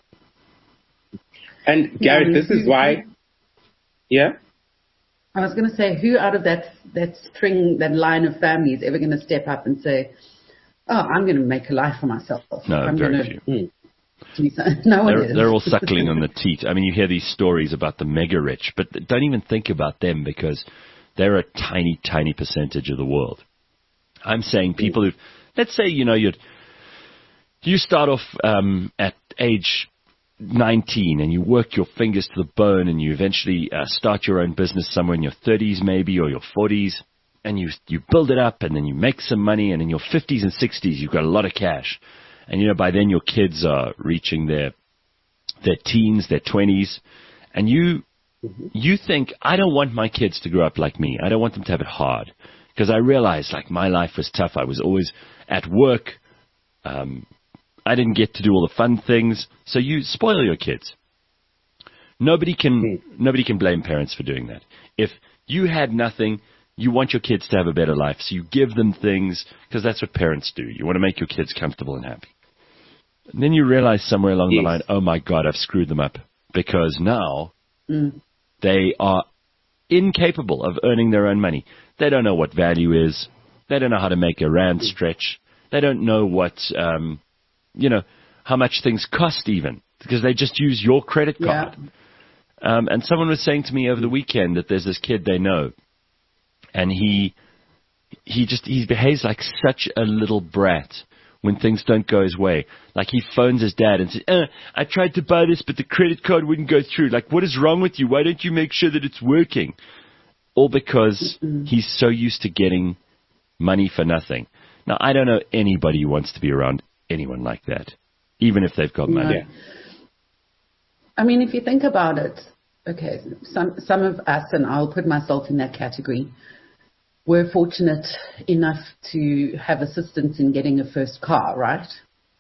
[SPEAKER 4] And Gareth, this is why, yeah?
[SPEAKER 3] I was going to say, who out of that that string, that line of family is ever going to step up and say, "Oh, I'm going to make a life for myself"?
[SPEAKER 2] No,
[SPEAKER 3] I'm
[SPEAKER 2] very
[SPEAKER 3] gonna
[SPEAKER 2] few.
[SPEAKER 4] Mm.
[SPEAKER 3] do so." No one
[SPEAKER 2] They're,
[SPEAKER 3] is.
[SPEAKER 2] they're all suckling on the teat. I mean, you hear these stories about the mega rich, but don't even think about them because they're a tiny, tiny percentage of the world. I'm saying people who, let's say, you know, you'd, you start off um, at age nineteen and you work your fingers to the bone and you eventually uh, start your own business somewhere in your thirties maybe or your forties, and you you build it up and then you make some money, and in your fifties and sixties you've got a lot of cash. And, you know, by then your kids are reaching their their teens, their twenties, and you you think, I don't want my kids to grow up like me. I don't want them to have it hard. Because I realized, like, my life was tough. I was always at work. Um, I didn't get to do all the fun things. So you spoil your kids. Nobody can nobody can blame parents for doing that. If you had nothing, you want your kids to have a better life. So you give them things, because that's what parents do. You want to make your kids comfortable and happy. And then you realize somewhere along
[SPEAKER 4] Yes.
[SPEAKER 2] the line, oh my God, I've screwed them up. Because now
[SPEAKER 3] Mm.
[SPEAKER 2] they are incapable of earning their own money. They don't know what value is. They don't know how to make a rand stretch. They don't know what, um, you know, how much things cost even, because they just use your credit card.
[SPEAKER 3] Yeah.
[SPEAKER 2] Um, and someone was saying to me over the weekend that there's this kid they know, and he he just he behaves like such a little brat when things don't go his way. Like, he phones his dad and says, uh, I tried to buy this, but the credit card wouldn't go through. Like, what is wrong with you? Why don't you make sure that it's working? All because
[SPEAKER 3] Mm-mm.
[SPEAKER 2] he's so used to getting money for nothing. Now, I don't know anybody who wants to be around anyone like that, even if they've got money.
[SPEAKER 3] No. I mean, if you think about it, okay, some some of us, and I'll put myself in that category, were fortunate enough to have assistance in getting a first car, right?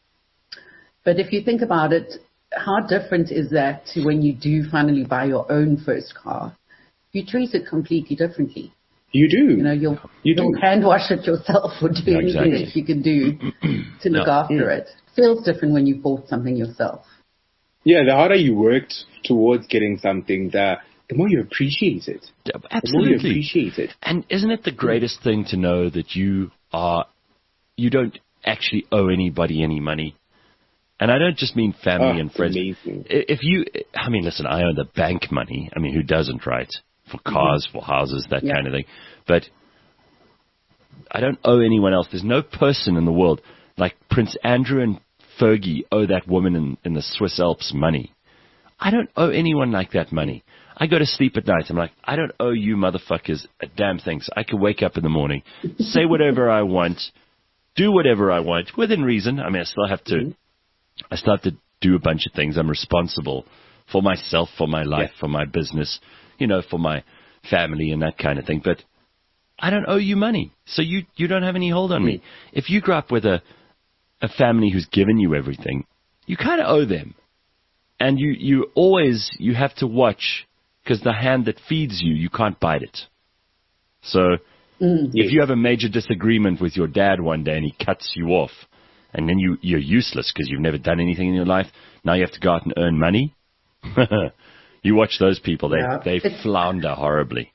[SPEAKER 3] But if you think about it, how different is that to when you do finally buy your own first car? You treat it completely differently.
[SPEAKER 4] You do.
[SPEAKER 3] You know, you'll,
[SPEAKER 4] You
[SPEAKER 3] you'll
[SPEAKER 4] do.
[SPEAKER 3] hand wash it yourself or do
[SPEAKER 2] Yeah,
[SPEAKER 3] anything
[SPEAKER 2] exactly.
[SPEAKER 3] that you can do to look
[SPEAKER 2] No.
[SPEAKER 3] after it. Feels different when you bought something yourself.
[SPEAKER 4] Yeah, the harder you worked towards getting something, the the more you appreciate it. The more you
[SPEAKER 2] Absolutely.
[SPEAKER 4] appreciate it.
[SPEAKER 2] And isn't it the greatest thing to know that you are, you don't actually owe anybody any money? And I don't just mean family
[SPEAKER 4] Oh,
[SPEAKER 2] and friends.
[SPEAKER 4] amazing.
[SPEAKER 2] I- If you, I mean, listen, I owe the bank money. I mean, who doesn't, right? For cars, for houses, that
[SPEAKER 3] Yeah.
[SPEAKER 2] kind of thing. But I don't owe anyone else. There's no person in the world like Prince Andrew and Fergie owe that woman in, in the Swiss Alps money. I don't owe anyone like that money. I go to sleep at night. I'm like, I don't owe you motherfuckers a damn thing. So I can wake up in the morning, say whatever I want, do whatever I want within reason. I mean, I still have to, I still have to do a bunch of things. I'm responsible for myself, for my life, for my business, you know, for my family and that kind of thing. But I don't owe you money. So you, you don't have any hold on me. If you grow up with a, a family who's given you everything, you kind of owe them. And you, you always, you have to watch, because the hand that feeds you, you can't bite it. So if you have a major disagreement with your dad one day and he cuts you off, and then you, you're useless because you've never done anything in your life, now you have to go out and earn money. You watch those people, they,
[SPEAKER 3] Yeah.
[SPEAKER 2] they
[SPEAKER 3] It's-
[SPEAKER 2] flounder horribly.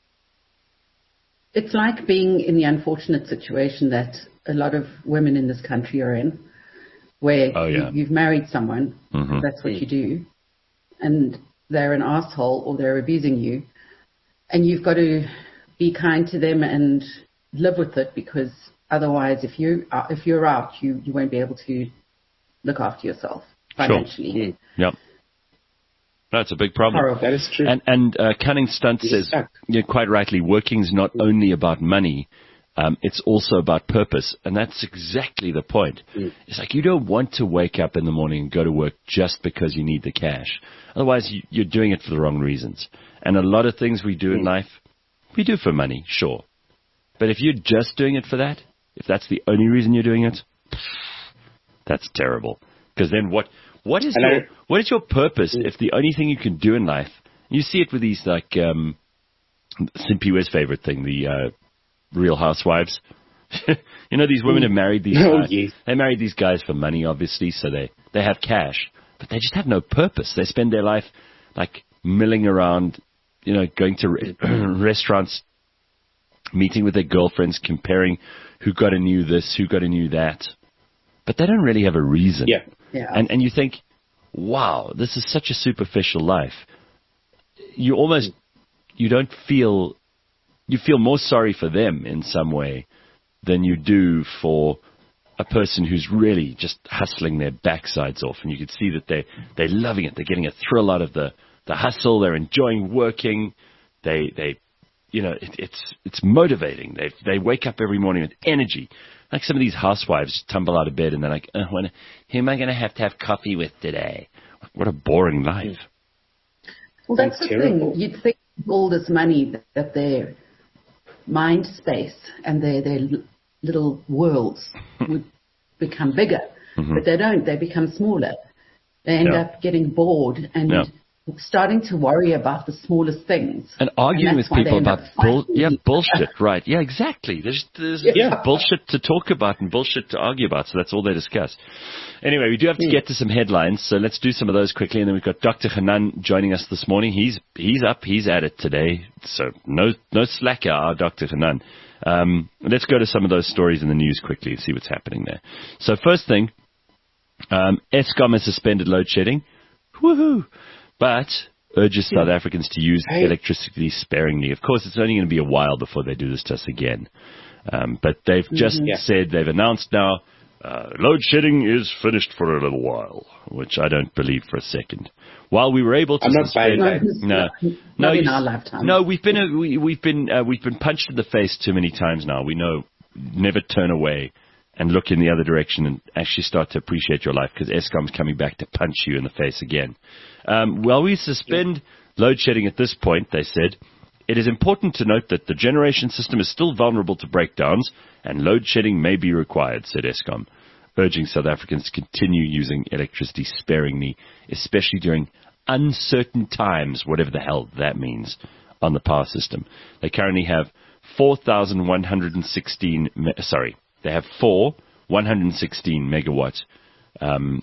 [SPEAKER 3] It's like being in the unfortunate situation that a lot of women in this country are in, where
[SPEAKER 2] Oh, yeah.
[SPEAKER 3] you, you've married someone,
[SPEAKER 2] Mhm.
[SPEAKER 3] that's what you do, and they're an asshole or they're abusing you, and you've got to be kind to them and live with it, because otherwise, if you are, if you're out, you, you won't be able to look after yourself financially.
[SPEAKER 2] Yep. That's a big problem.
[SPEAKER 3] Horrible.
[SPEAKER 4] That is true.
[SPEAKER 2] And, and uh, Cunning Stunt
[SPEAKER 4] You're
[SPEAKER 2] says,
[SPEAKER 4] stuck.
[SPEAKER 2] yeah, quite rightly, working is not only about money, um, it's also about purpose. And that's exactly the point. It's like you don't want to wake up in the morning and go to work just because you need the cash. Otherwise, you, you're doing it for the wrong reasons. And a lot of things we do in life, we do for money, sure. But if you're just doing it for that, if that's the only reason you're doing it, that's terrible. Because then what, what is
[SPEAKER 4] And
[SPEAKER 2] your,
[SPEAKER 4] I-
[SPEAKER 2] what is your purpose if the only thing you can do in life, you see it with these like, um, Simpiwe's favorite thing, the, uh, Real Housewives. You know, these women have married these
[SPEAKER 4] Oh,
[SPEAKER 2] guys.
[SPEAKER 4] yes.
[SPEAKER 2] They married these guys for money, obviously, so they, they have cash, but they just have no purpose. They spend their life like milling around, you know, going to re- restaurants, meeting with their girlfriends, comparing who got a new this, who got a new that. But they don't really have a reason.
[SPEAKER 4] Yeah.
[SPEAKER 3] Yeah.
[SPEAKER 2] And and you think, wow, this is such a superficial life. You almost, you don't feel, you feel more sorry for them in some way than you do for a person who's really just hustling their backsides off. And you can see that they, they're loving it. They're getting a thrill out of the, the hustle. They're enjoying working. They, they, you know, it, it's, it's motivating. They, they wake up every morning with energy. Like some of these housewives tumble out of bed and they're like, oh, when, who am I going to have to have coffee with today? What a boring life.
[SPEAKER 3] Well, that's,
[SPEAKER 4] That's
[SPEAKER 3] the
[SPEAKER 4] terrible.
[SPEAKER 3] thing. You'd think all this money that, that their mind space and their their l- little worlds would become bigger, but they don't. They become smaller. They end
[SPEAKER 2] Yeah.
[SPEAKER 3] up getting bored and
[SPEAKER 2] Yeah.
[SPEAKER 3] starting to worry about the smallest things.
[SPEAKER 2] And arguing
[SPEAKER 3] that's
[SPEAKER 2] with
[SPEAKER 3] why they
[SPEAKER 2] people
[SPEAKER 3] end
[SPEAKER 2] about
[SPEAKER 3] up
[SPEAKER 2] bull,
[SPEAKER 3] fighting
[SPEAKER 2] yeah,
[SPEAKER 3] each other.
[SPEAKER 2] bullshit, right? Yeah, exactly. There's, there's,
[SPEAKER 3] Yeah.
[SPEAKER 2] there's bullshit to talk about and bullshit to argue about, so that's all they discuss. Anyway, we do have to get to some headlines, so let's do some of those quickly, and then we've got Doctor Hanan joining us this morning. He's he's up, he's at it today, so no no slacker, our Doctor Hanan. Um, let's go to some of those stories in the news quickly and see what's happening there. So first thing, um, Eskom has suspended load shedding. Woohoo! But urges South Africans to use
[SPEAKER 4] Hey.
[SPEAKER 2] electricity sparingly. Of course, it's only going to be a while before they do this to us again. Um, but they've just
[SPEAKER 4] Yeah.
[SPEAKER 2] said, they've announced now, uh, load shedding is finished for a little while, which I don't believe for a second. While we were able to
[SPEAKER 4] I'm not
[SPEAKER 2] suspend,
[SPEAKER 4] buying that.
[SPEAKER 2] no,
[SPEAKER 3] Not
[SPEAKER 2] no,
[SPEAKER 3] in
[SPEAKER 2] you-
[SPEAKER 3] our lifetime.
[SPEAKER 2] No, we've been uh, we, we've been uh, we've been punched in the face too many times now. We know never turn away and look in the other direction and actually start to appreciate your life, because Eskom's coming back to punch you in the face again. Um, while we suspend load shedding at this point, they said, it is important to note that the generation system is still vulnerable to breakdowns and load shedding may be required, said Eskom, urging South Africans to continue using electricity sparingly, especially during uncertain times, whatever the hell that means, on the power system. They currently have four thousand one hundred sixteen, me- sorry, they have four one hundred sixteen megawatt um,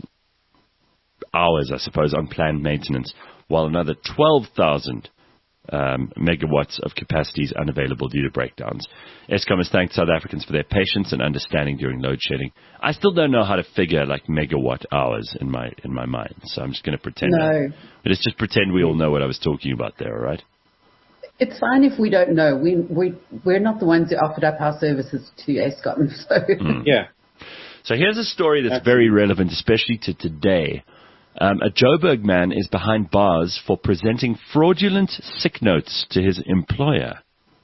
[SPEAKER 2] hours, I suppose, on planned maintenance, while another twelve thousand um, megawatts of capacity is unavailable due to breakdowns. Eskom has thanked South Africans for their patience and understanding during load shedding. I still don't know how to figure like megawatt hours in my in my mind, so I'm just going to pretend.
[SPEAKER 3] No.
[SPEAKER 2] I, but let's just pretend we all know what I was talking about there, all right?
[SPEAKER 3] It's fine if we don't know. We, we, we're not the ones who offered up our services to Eskom. So.
[SPEAKER 2] Mm.
[SPEAKER 4] Yeah.
[SPEAKER 2] So here's a story that's very relevant, especially to today. Um, a Joburg man is behind bars for presenting fraudulent sick notes to his employer.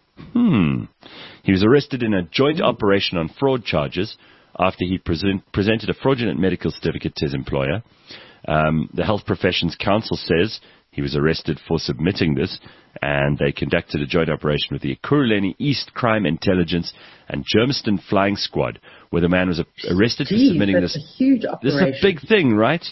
[SPEAKER 2] Hmm. He was arrested in a joint operation on fraud charges after he present, presented a fraudulent medical certificate to his employer. Um, the Health Professions Council says he was arrested for submitting this, and they conducted a joint operation with the Ekurhuleni East Crime Intelligence and Germiston Flying Squad, where the man was arrested
[SPEAKER 3] Jeez,
[SPEAKER 2] for submitting
[SPEAKER 3] that's
[SPEAKER 2] this.
[SPEAKER 3] a huge operation.
[SPEAKER 2] This is a big thing, right?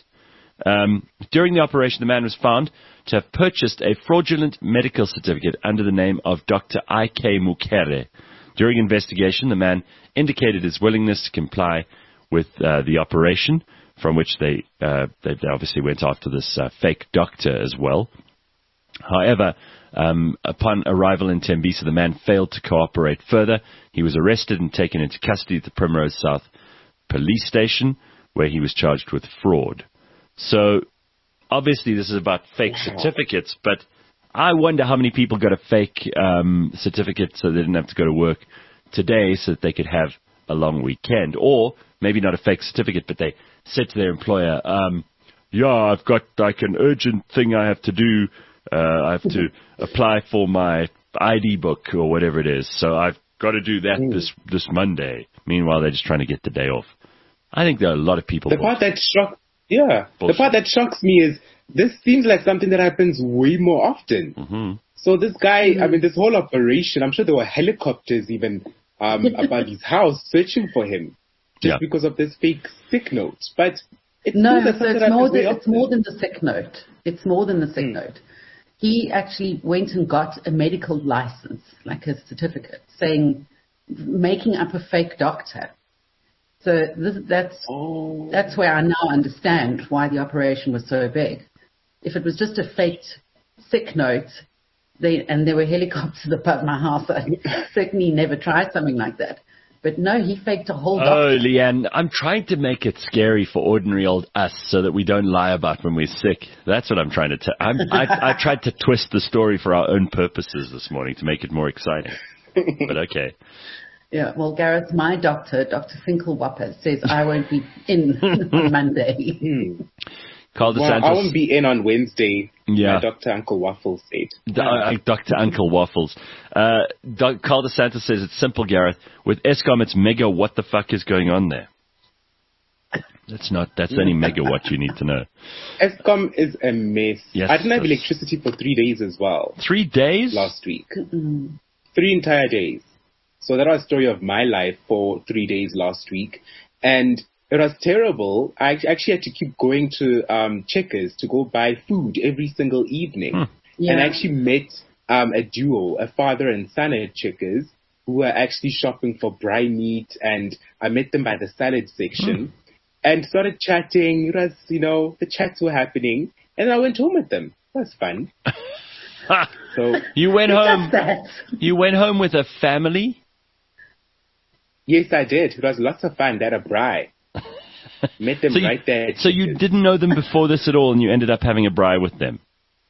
[SPEAKER 2] Um, during the operation, the man was found to have purchased a fraudulent medical certificate under the name of Doctor I K Mukere. During investigation, the man indicated his willingness to comply with uh, the operation, from which they, uh, they they obviously went after this uh, fake doctor as well. However, um, upon arrival in Tembisa, the man failed to cooperate further. He was arrested and taken into custody at the Primrose South police station, where he was charged with fraud. So, obviously, this is about fake certificates, but I wonder how many people got a fake um, certificate so they didn't have to go to work today so that they could have a long weekend. Or maybe not a fake certificate, but they said to their employer, um, yeah, I've got like an urgent thing I have to do. Uh, I have to apply for my I D book or whatever it is. So I've got to do that this, this Monday. Meanwhile, they're just trying to get the day off. I think there are a lot of people.
[SPEAKER 4] The part that shocked Yeah, Bullshit. The part that shocks me is this seems like something that happens way more often.
[SPEAKER 2] Mm-hmm.
[SPEAKER 4] So this guy, I mean, this whole operation, I'm sure there were helicopters even um, about his house searching for him just
[SPEAKER 2] yeah.
[SPEAKER 4] because of this fake sick note. But it
[SPEAKER 3] no,
[SPEAKER 4] like
[SPEAKER 3] so it's more, than, it's more than the sick note. It's more than the sick mm. note. He actually went and got a medical license, like a certificate, saying, making up a fake doctor. So this, that's oh. that's where I now understand why the operation was so big. If it was just a faked sick note, they, and there were helicopters above my house, I certainly never tried something like that. But no, he faked a whole doctor.
[SPEAKER 2] Oh, Leanne, I'm trying to make it scary for ordinary old us so that we don't lie about when we're sick. That's what I'm trying to tell. I, I tried to twist the story for our own purposes this morning to make it more exciting. But okay.
[SPEAKER 3] Yeah, well, Gareth, my doctor, Doctor Finkelwapper, says I won't be in on Monday.
[SPEAKER 4] Hmm.
[SPEAKER 2] Carl DeSantis.
[SPEAKER 4] Well, I won't be in on Wednesday.
[SPEAKER 2] Yeah.
[SPEAKER 4] My Doctor Uncle Waffles said.
[SPEAKER 2] D- uh, Doctor Uncle Waffles. Uh, Doc- Carl DeSantis says it's simple, Gareth. With Eskom, it's mega. What the fuck is going on there? That's not. That's any megawatt you need to know.
[SPEAKER 4] Eskom is a mess.
[SPEAKER 2] Yes,
[SPEAKER 4] I didn't have electricity for three days as well.
[SPEAKER 2] Three days?
[SPEAKER 4] Last week.
[SPEAKER 3] Mm-hmm.
[SPEAKER 4] Three entire days. So that was the story of my life for three days last week. And it was terrible. I actually had to keep going to um, Checkers to go buy food every single evening.
[SPEAKER 2] Hmm.
[SPEAKER 3] Yeah.
[SPEAKER 4] And I actually met um, a duo, a father and son at Checkers, who were actually shopping for braai meat. And I met them by the salad section hmm. and started chatting. It was, you know, the chats were happening. And I went home with them. That was fun. So
[SPEAKER 2] you went home. You went home with a family?
[SPEAKER 4] Yes, I did. It was lots of fun. They had a braai. Met them
[SPEAKER 2] so you,
[SPEAKER 4] right there.
[SPEAKER 2] So you didn't know them before this at all, and you ended up having a braai with them?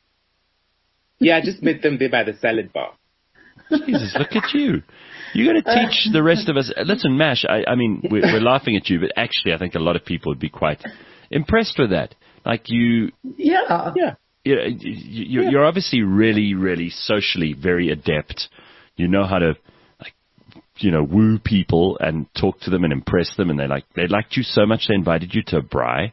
[SPEAKER 4] Yeah, I just met them there by the salad bar.
[SPEAKER 2] Jesus, look at you. You got to teach the rest of us. Listen, Mash, I, I mean, we're, we're laughing at you, but actually I think a lot of people would be quite impressed with that. Like you...
[SPEAKER 3] Yeah.
[SPEAKER 4] Yeah.
[SPEAKER 2] You, you, you're obviously really, really socially very adept. You know how to, like, you know, woo people and talk to them and impress them, and they like they liked you so much they invited you to a braai.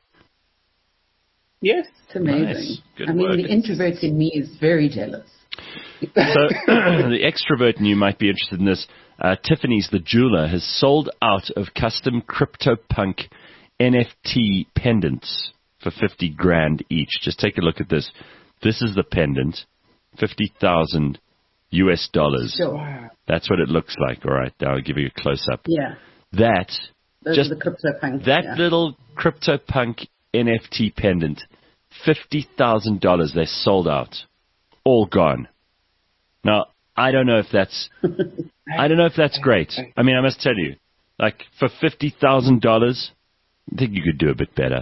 [SPEAKER 4] Yes,
[SPEAKER 3] it's amazing.
[SPEAKER 2] Nice. Good
[SPEAKER 3] I mean,
[SPEAKER 2] work.
[SPEAKER 3] the introvert in me is very jealous.
[SPEAKER 2] So the extrovert in you might be interested in this. Uh, Tiffany's, the jeweler, has sold out of custom CryptoPunk N F T pendants for fifty grand each. Just take a look at this. This is the pendant, fifty thousand U S dollars.
[SPEAKER 3] Sure.
[SPEAKER 4] Wow.
[SPEAKER 2] That's what it looks like. All right, now I'll give you a close-up.
[SPEAKER 3] Yeah.
[SPEAKER 2] That,
[SPEAKER 3] Those
[SPEAKER 2] just
[SPEAKER 3] are the CryptoPunk.
[SPEAKER 2] that
[SPEAKER 3] yeah.
[SPEAKER 2] little CryptoPunk N F T pendant, fifty thousand dollars, they sold out. All gone. Now, I don't know if that's, I don't know if that's great. I mean, I must tell you, like, for fifty thousand dollars, I think you could do a bit better.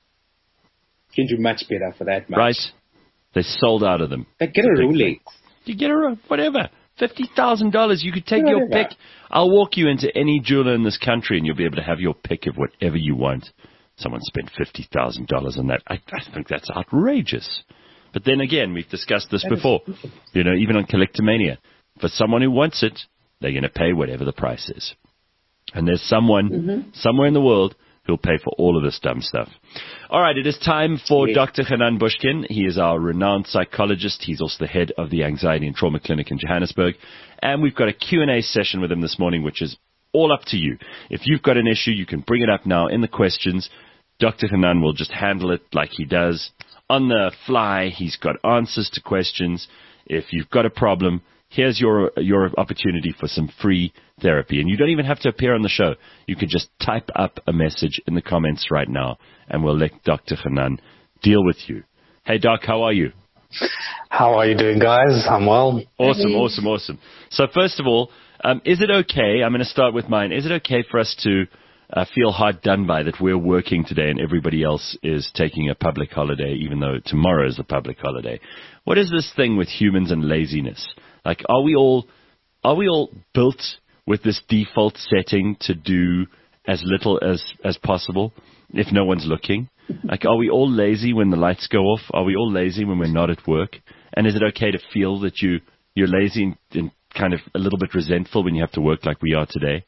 [SPEAKER 4] You can do much better for that much.
[SPEAKER 2] Right? They sold out of them.
[SPEAKER 4] Like, get a Rolex.
[SPEAKER 2] You get a, whatever. fifty thousand dollars, you could take
[SPEAKER 4] Yeah,
[SPEAKER 2] your
[SPEAKER 4] whatever.
[SPEAKER 2] pick. I'll walk you into any jeweler in this country and you'll be able to have your pick of whatever you want. Someone spent fifty thousand dollars on that. I, I think that's outrageous. But then again, we've discussed this
[SPEAKER 4] That is
[SPEAKER 2] before.
[SPEAKER 4] stupid.
[SPEAKER 2] You know, even on Collectomania. For someone who wants it, they're going to pay whatever the price is. And there's someone
[SPEAKER 3] Mm-hmm.
[SPEAKER 2] somewhere in the world who'll pay for all of this dumb stuff. All right, it is time for
[SPEAKER 4] Yes.
[SPEAKER 2] Doctor Hanan Bushkin. He is our renowned psychologist. He's also the head of the Anxiety and Trauma Clinic in Johannesburg. And we've got a Q and A session with him this morning, which is all up to you. If you've got an issue, you can bring it up now in the questions. Doctor Hanan will just handle it like he does. On the fly, he's got answers to questions. If you've got a problem, here's your your opportunity for some free therapy. And you don't even have to appear on the show. You can just type up a message in the comments right now, and we'll let Doctor Hanan deal with you. Hey, Doc, how are you?
[SPEAKER 5] How are you doing, guys? I'm well.
[SPEAKER 2] Awesome,
[SPEAKER 3] Hey.
[SPEAKER 2] awesome, awesome. So first of all, um, is it okay, I'm going to start with mine, is it okay for us to uh, feel hard done by that we're working today and everybody else is taking a public holiday, even though tomorrow is a public holiday? What is this thing with humans and laziness? Like, are we all, are we all built with this default setting to do as little as, as possible if no one's looking? Like, are we all lazy when the lights go off? Are we all lazy when we're not at work? And is it okay to feel that you, you're lazy and, and kind of a little bit resentful when you have to work like we are today?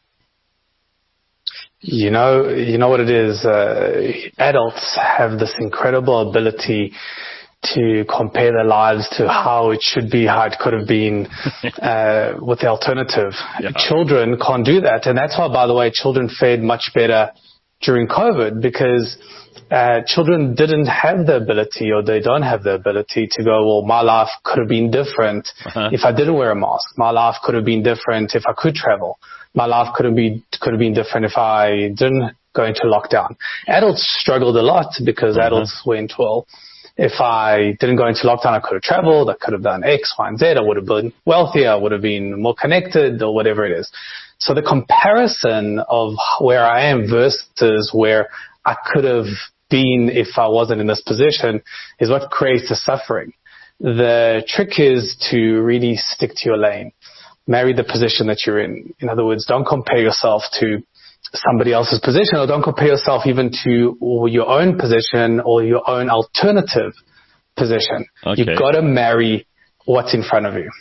[SPEAKER 5] You know, you know what it is. Uh, adults have this incredible ability to compare their lives to how it should be, how it could have been, uh, with the alternative.
[SPEAKER 2] Yeah.
[SPEAKER 5] Children can't do that. And that's why, by the way, children fared much better during COVID, because uh, children didn't have the ability, or they don't have the ability to go, well, my life could have been different
[SPEAKER 2] Uh-huh.
[SPEAKER 5] if I didn't wear a mask. My life could have been different if I could travel. My life could have been, could have been different if I didn't go into lockdown. Adults struggled a lot because
[SPEAKER 2] Uh-huh.
[SPEAKER 5] adults went, well, if I didn't go into lockdown, I could have traveled, I could have done X, Y, and Z, I would have been wealthier, I would have been more connected, or whatever it is. So the comparison of where I am versus where I could have been if I wasn't in this position is what creates the suffering. The trick is to really stick to your lane. Marry the position that you're in. In other words, don't compare yourself to somebody else's position, or don't compare yourself even to your own position or your own alternative position.
[SPEAKER 2] Okay.
[SPEAKER 5] You've got to marry what's in front of you.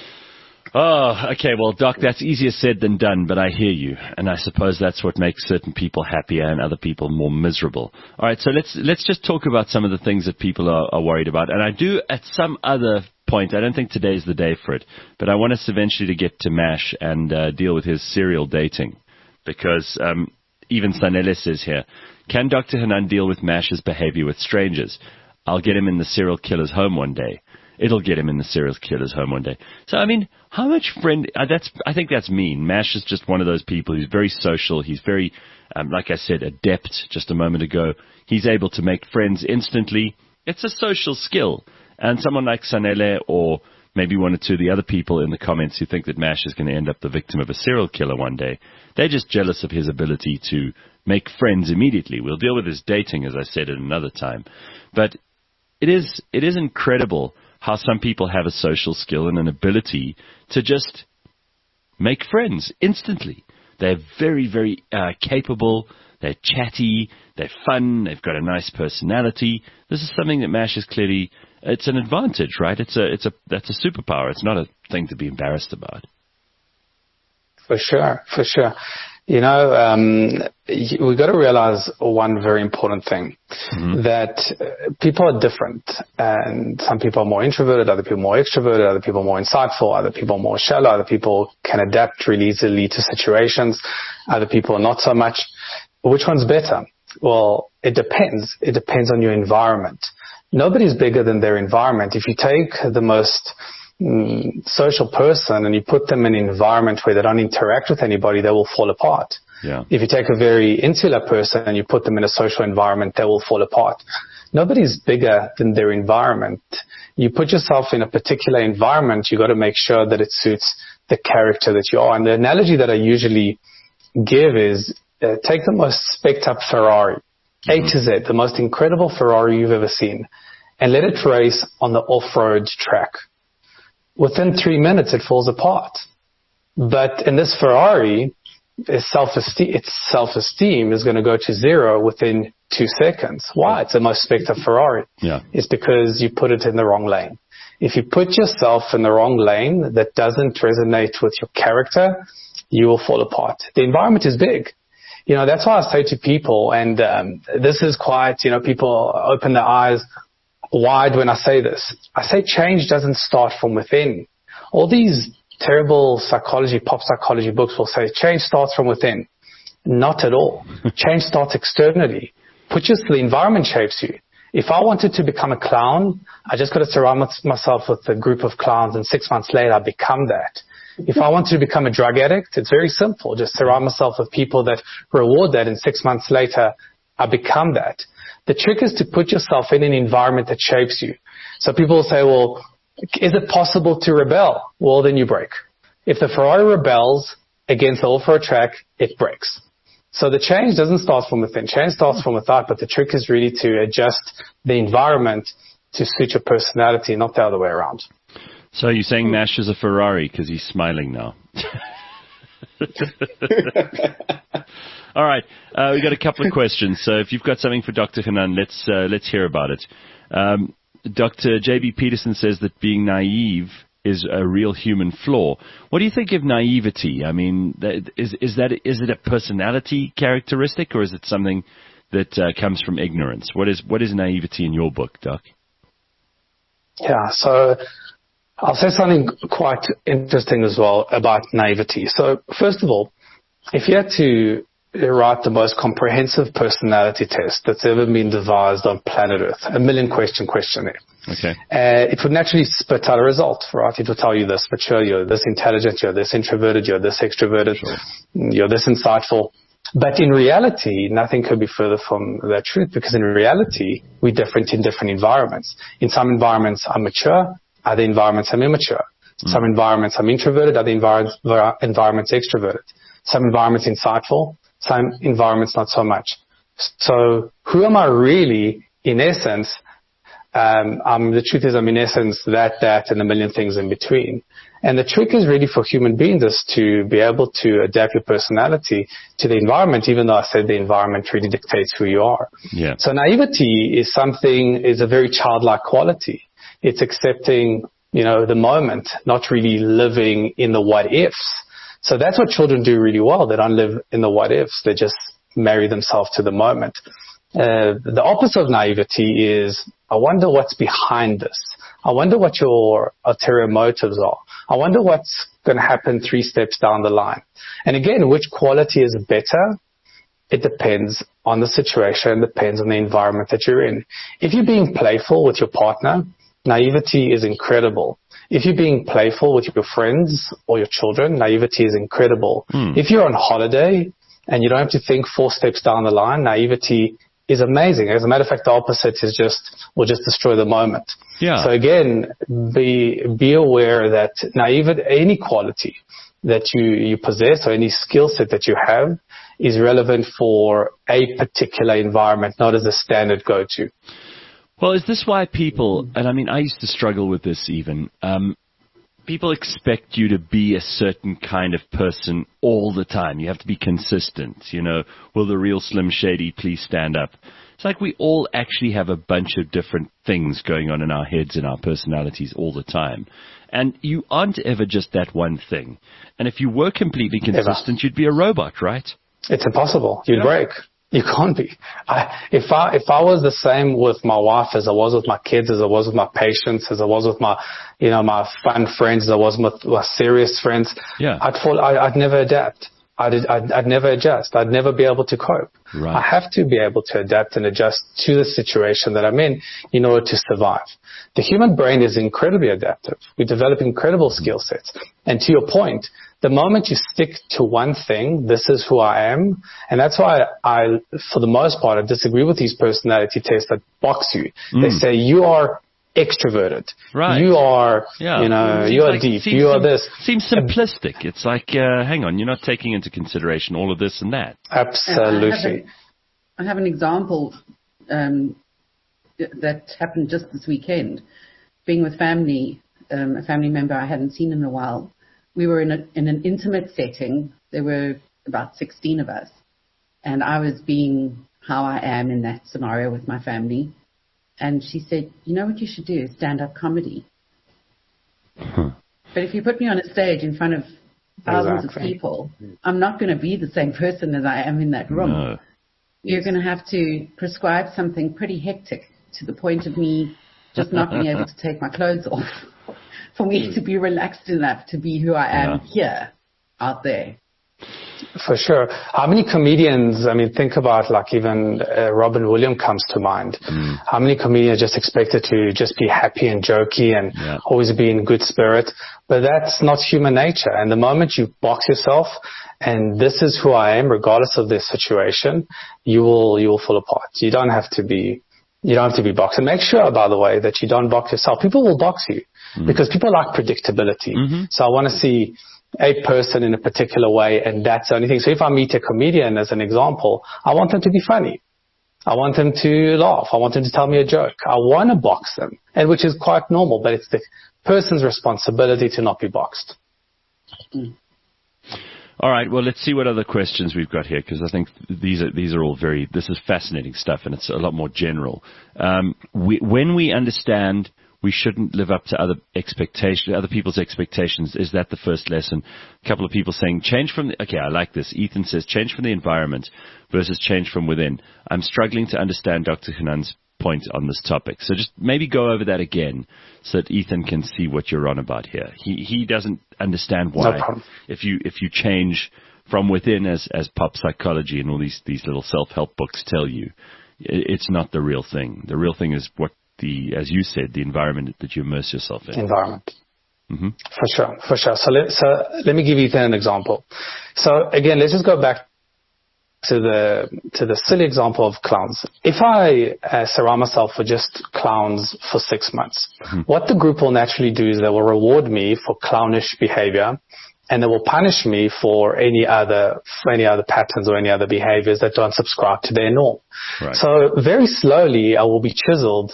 [SPEAKER 2] Oh, okay. Well, Doc, that's easier said than done, but I hear you. And I suppose that's what makes certain people happier and other people more miserable. All right. So let's, let's just talk about some of the things that people are, are worried about. And I do at some other point, I don't think today's the day for it, but I want us eventually to get to MASH and uh, deal with his serial dating. Because um, even Sanele says here, can Doctor Hanan deal with MASH's behavior with strangers? I'll get him in the serial killer's home one day. It'll get him in the serial killer's home one day. So, I mean, how much friend... Uh, that's I think that's mean. MASH is just one of those people who's very social. He's very, um, like I said, adept just a moment ago. He's able to make friends instantly. It's a social skill. And someone like Sanele, or maybe one or two of the other people in the comments who think that MASH is going to end up the victim of a serial killer one day, they're just jealous of his ability to make friends immediately. We'll deal with his dating, as I said, at another time. But it is it is incredible how some people have a social skill and an ability to just make friends instantly. They're very, very uh, capable. They're chatty. They're fun. They've got a nice personality. This is something that MASH is clearly... It's an advantage, right? It's a, it's a, that's a superpower. It's not a thing to be embarrassed about.
[SPEAKER 5] For sure, for sure. You know, um, we got to realize one very important thing, mm-hmm. that uh, people are different, and some people are more introverted, other people more extroverted, other people more insightful, other people more shallow, other people can adapt really easily to situations, other people not so much. Which one's better? Well, it depends. It depends on your environment. Nobody's bigger than their environment. If you take the most mm, social person and you put them in an environment where they don't interact with anybody, they will fall apart.
[SPEAKER 2] Yeah.
[SPEAKER 5] If you take a very insular person and you put them in a social environment, they will fall apart. Nobody's bigger than their environment. You put yourself in a particular environment, you got to make sure that it suits the character that you are. And the analogy that I usually give is uh, take the most spec'd up Ferrari, mm-hmm. A to Z, the most incredible Ferrari you've ever seen, and let it race on the off-road track. Within three minutes, it falls apart. But in this Ferrari, its self-esteem, its self-esteem is going to go to zero within two seconds. Why? It's the most spec'd up Ferrari.
[SPEAKER 2] Yeah.
[SPEAKER 5] It's because you put it in the wrong lane. If you put yourself in the wrong lane that doesn't resonate with your character, you will fall apart. The environment is big. You know, that's why I say to people, and um, this is quite, you know, people open their eyes wide when I say this. I say change doesn't start from within. All these terrible psychology, pop psychology books will say change starts from within. Not at all. Change starts externally. Put your, the environment shapes you. If I wanted to become a clown, I just got to surround myself with a group of clowns, and six months later I become that. If I wanted to become a drug addict, it's very simple. Just surround myself with people that reward that, and six months later I become that. The trick is to put yourself in an environment that shapes you. So people will say, well, is it possible to rebel? Well, then you break. If the Ferrari rebels against the off-road track, it breaks. So the change doesn't start from within. Change starts from without, but the trick is really to adjust the environment to suit your personality, not the other way around.
[SPEAKER 2] So you're saying Nash is a Ferrari because he's smiling now. All right. Uh, we've got a couple of questions. So if you've got something for Doctor Hanan, let's, uh, let's hear about it. Um, Doctor J B Peterson says that being naive is a real human flaw. What do you think of naivety? I mean, is, is that, is it a personality characteristic, or is it something that uh, comes from ignorance? What is, what is naivety in your book, Doc?
[SPEAKER 5] Yeah, so I'll say something quite interesting as well about naivety. So first of all, if you had to write the most comprehensive personality test that's ever been devised on planet Earth, a million question questionnaire,
[SPEAKER 2] okay,
[SPEAKER 5] uh, it would naturally spit out a result, right? It would tell you this mature, you're this intelligent, you're this introverted, you're this extroverted, sure. You're this insightful. But in reality, nothing could be further from the truth, because in reality, we're different in different environments. In some environments, I'm mature. Other environments, I'm immature. Mm. Some environments, I'm introverted. Other environments, environments, extroverted. Some environments, insightful. Some environments, not so much. So who am I really, in essence? Um, um, the truth is, I'm in essence that, that, and a million things in between. And the trick is really for human beings is to be able to adapt your personality to the environment, even though I said the environment really dictates who you are.
[SPEAKER 2] Yeah.
[SPEAKER 5] So naivety is something, is a very childlike quality. It's accepting, you know, the moment, not really living in the what ifs. So that's what children do really well. They don't live in the what ifs. They just marry themselves to the moment. Uh, the opposite of naivety is, I wonder what's behind this. I wonder what your ulterior motives are. I wonder what's going to happen three steps down the line. And again, which quality is better? It depends on the situation, it depends on the environment that you're in. If you're being playful with your partner, naivety is incredible. If you're being playful with your friends or your children, naivety is incredible. Mm. If you're on holiday and you don't have to think four steps down the line, naivety is amazing. As a matter of fact, the opposite is just, will just destroy the moment.
[SPEAKER 2] Yeah.
[SPEAKER 5] So again, be, be aware that naivety, any quality that you, you possess or any skill set that you have is relevant for a particular environment, not as a standard go-to.
[SPEAKER 2] Well, is this why people, and I mean, I used to struggle with this even, um, people expect you to be a certain kind of person all the time. You have to be consistent. You know, will the real Slim Shady please stand up? It's like we all actually have a bunch of different things going on in our heads and our personalities all the time. And you aren't ever just that one thing. And if you were completely consistent, ever. You'd be a robot, right?
[SPEAKER 5] It's impossible. You'd yeah. break. You can't be. I, if I if I was the same with my wife as I was with my kids, as I was with my patients, as I was with my, you know, my fun friends, as I was with my serious friends,
[SPEAKER 2] yeah.
[SPEAKER 5] I'd fall. I, I'd never adapt. I'd, I'd, I'd never adjust. I'd never be able to cope.
[SPEAKER 2] Right.
[SPEAKER 5] I have to be able to adapt and adjust to the situation that I'm in in order to survive. The human brain is incredibly adaptive. We develop incredible skill sets. And to your point, the moment you stick to one thing, this is who I am. And that's why I, for the most part, I disagree with these personality tests that box you. Mm. They say you are extroverted.
[SPEAKER 2] Right.
[SPEAKER 5] You are,
[SPEAKER 2] yeah.
[SPEAKER 5] you know, you are like, deep. You
[SPEAKER 2] sim-
[SPEAKER 5] are this.
[SPEAKER 2] Seems simplistic. It's like, uh, hang on, you're not taking into consideration all of this and that.
[SPEAKER 5] Absolutely.
[SPEAKER 3] I have, a, I have an example um, that happened just this weekend. Being with family, um, a family member I hadn't seen in a while. We were in, a, in an intimate setting. There were about sixteen of us. And I was being how I am in that scenario with my family. And she said, you know what you should do is stand-up comedy. Huh. But if you put me on a stage in front of thousands exactly. of people, I'm not going to be the same person as I am in that room. No. You're going to have to prescribe something pretty hectic to the point of me just not being able to take my clothes off for me to be relaxed enough to be who I am yeah. here, out there.
[SPEAKER 5] For sure. How many comedians, I mean, think about like even uh, Robin Williams comes to mind. Mm. How many comedians are just expected to just be happy and jokey and yeah. always be in good spirit? But that's not human nature. And the moment you box yourself and this is who I am, regardless of the situation, you will, you will fall apart. You don't have to be, you don't have to be boxed. And make sure, by the way, that you don't box yourself. People will box you mm. because people like predictability. Mm-hmm. So I want to see a person in a particular way, and that's the only thing. So if I meet a comedian as an example, I want them to be funny. I want them to laugh. I want them to tell me a joke. I want to box them, and which is quite normal, but it's the person's responsibility to not be boxed.
[SPEAKER 2] Mm. All right. Well, let's see what other questions we've got here, because I think these are these are all very. This is fascinating stuff, and it's a lot more general. Um, we, when we understand we shouldn't live up to other expectations, other people's expectations. Is that the first lesson? A couple of people saying change from the, okay, I like this. Ethan says change from the environment versus change from within. I'm struggling to understand Doctor Hanan's point on this topic. So just maybe go over that again so that Ethan can see what you're on about here. He, he doesn't understand why
[SPEAKER 5] no problem.
[SPEAKER 2] if you, if you change from within as, as pop psychology and all these, these little self-help books tell you, it's not the real thing. The real thing is what, the, as you said, the environment that you immerse yourself in.
[SPEAKER 5] Environment. Mm-hmm. For sure, for sure. So let, so let me give you an example. So again, let's just go back to the to the silly example of clowns. If I uh, surround myself with just clowns for six months, mm-hmm. what the group will naturally do is they will reward me for clownish behavior, and they will punish me for any other for any other patterns or any other behaviors that don't subscribe to their norm. Right. So very slowly, I will be chiseled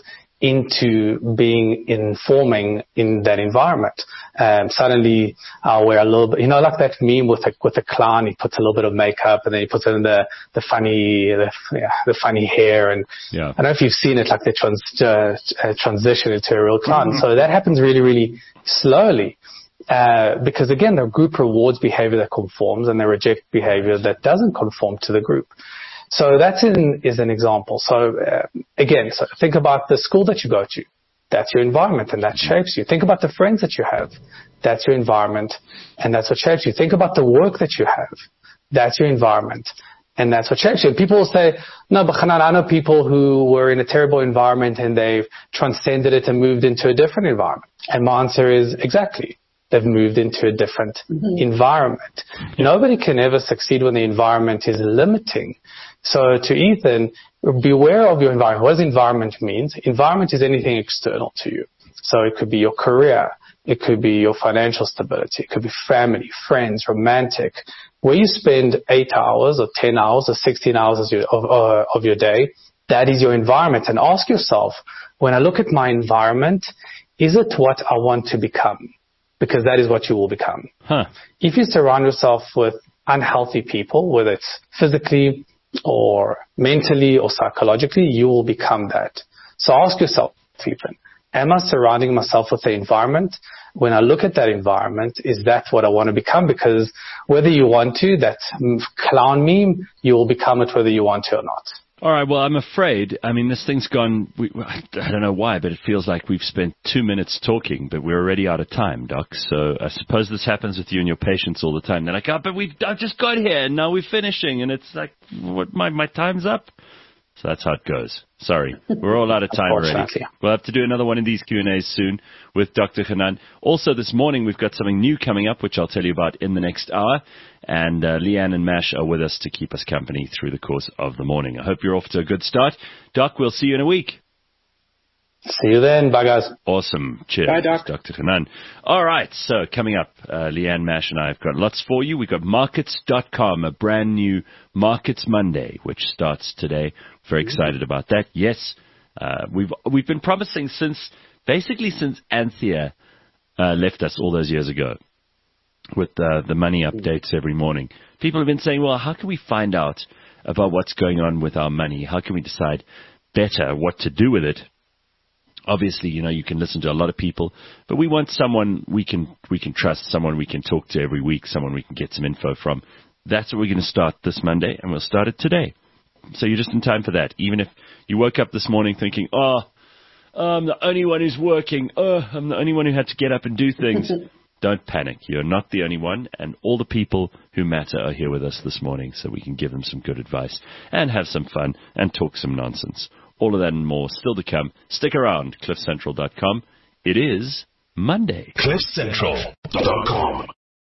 [SPEAKER 5] into being informing in that environment. Um, suddenly I'll wear a little bit, you know, like that meme with a, with a clown, he puts a little bit of makeup and then he puts in the, the funny, the, yeah, the funny hair. And yeah. I don't know if you've seen it, like they trans, uh, transition into a real clown. Mm-hmm. So that happens really, really slowly. Uh, because again, the group rewards behavior that conforms and they reject behavior that doesn't conform to the group. So that's in, is an example. So uh, again, so think about the school that you go to. That's your environment and that shapes you. Think about the friends that you have. That's your environment and that's what shapes you. Think about the work that you have. That's your environment and that's what shapes you. And people will say, no, but Hanan, I know people who were in a terrible environment and they've transcended it and moved into a different environment. And my answer is exactly. They've moved into a different mm-hmm. environment. Nobody can ever succeed when the environment is limiting. So to Ethan, beware of your environment. What does environment mean? Environment is anything external to you. So it could be your career. It could be your financial stability. It could be family, friends, romantic. Where you spend eight hours or ten hours or sixteen hours of your, of, uh, of your day, that is your environment. And ask yourself, when I look at my environment, is it what I want to become? Because that is what you will become. Huh. If you surround yourself with unhealthy people, whether it's physically or mentally or psychologically, you will become that. So ask yourself, Ethan, am I surrounding myself with the environment? When I look at that environment, is that what I want to become? Because whether you want to, that clown meme, you will become it whether you want to or not.
[SPEAKER 2] All right, well, I'm afraid, I mean, this thing's gone, we, I don't know why, but it feels like we've spent two minutes talking, but we're already out of time, Doc. So I suppose this happens with you and your patients all the time. They're like, oh, but we've I've just got here, and now we're finishing, and it's like, what, my, my time's up? So that's how it goes. Sorry, we're all out of time already. We'll have to do another one of these Q and A's soon with Doctor Hanan. Also, this morning, we've got something new coming up, which I'll tell you about in the next hour. And uh, Leanne and Mash are with us to keep us company through the course of the morning. I hope you're off to a good start. Doc, we'll see you in a week.
[SPEAKER 5] See you then. Bye, guys.
[SPEAKER 2] Awesome. Cheers.
[SPEAKER 4] Bye, Doc.
[SPEAKER 2] Doctor Hanan. All right. So coming up, uh, Leanne, Mash, and I have got lots for you. We've got markets dot com, a brand new Markets Monday, which starts today. Very excited about that. Yes, uh, we've we've been promising since, basically since Anthea uh, left us all those years ago with uh, the money updates every morning. People have been saying, well, how can we find out about what's going on with our money? How can we decide better what to do with it? Obviously, you know, you can listen to a lot of people, but we want someone we can we can trust, someone we can talk to every week, someone we can get some info from. That's what we're going to start this Monday, and we'll start it today. So you're just in time for that. Even if you woke up this morning thinking, oh, I'm the only one who's working. Oh, I'm the only one who had to get up and do things. Don't panic. You're not the only one, and all the people who matter are here with us this morning, so we can give them some good advice and have some fun and talk some nonsense. All of that and more still to come. Stick around, cliff central dot com. It is Monday.
[SPEAKER 1] cliff central dot com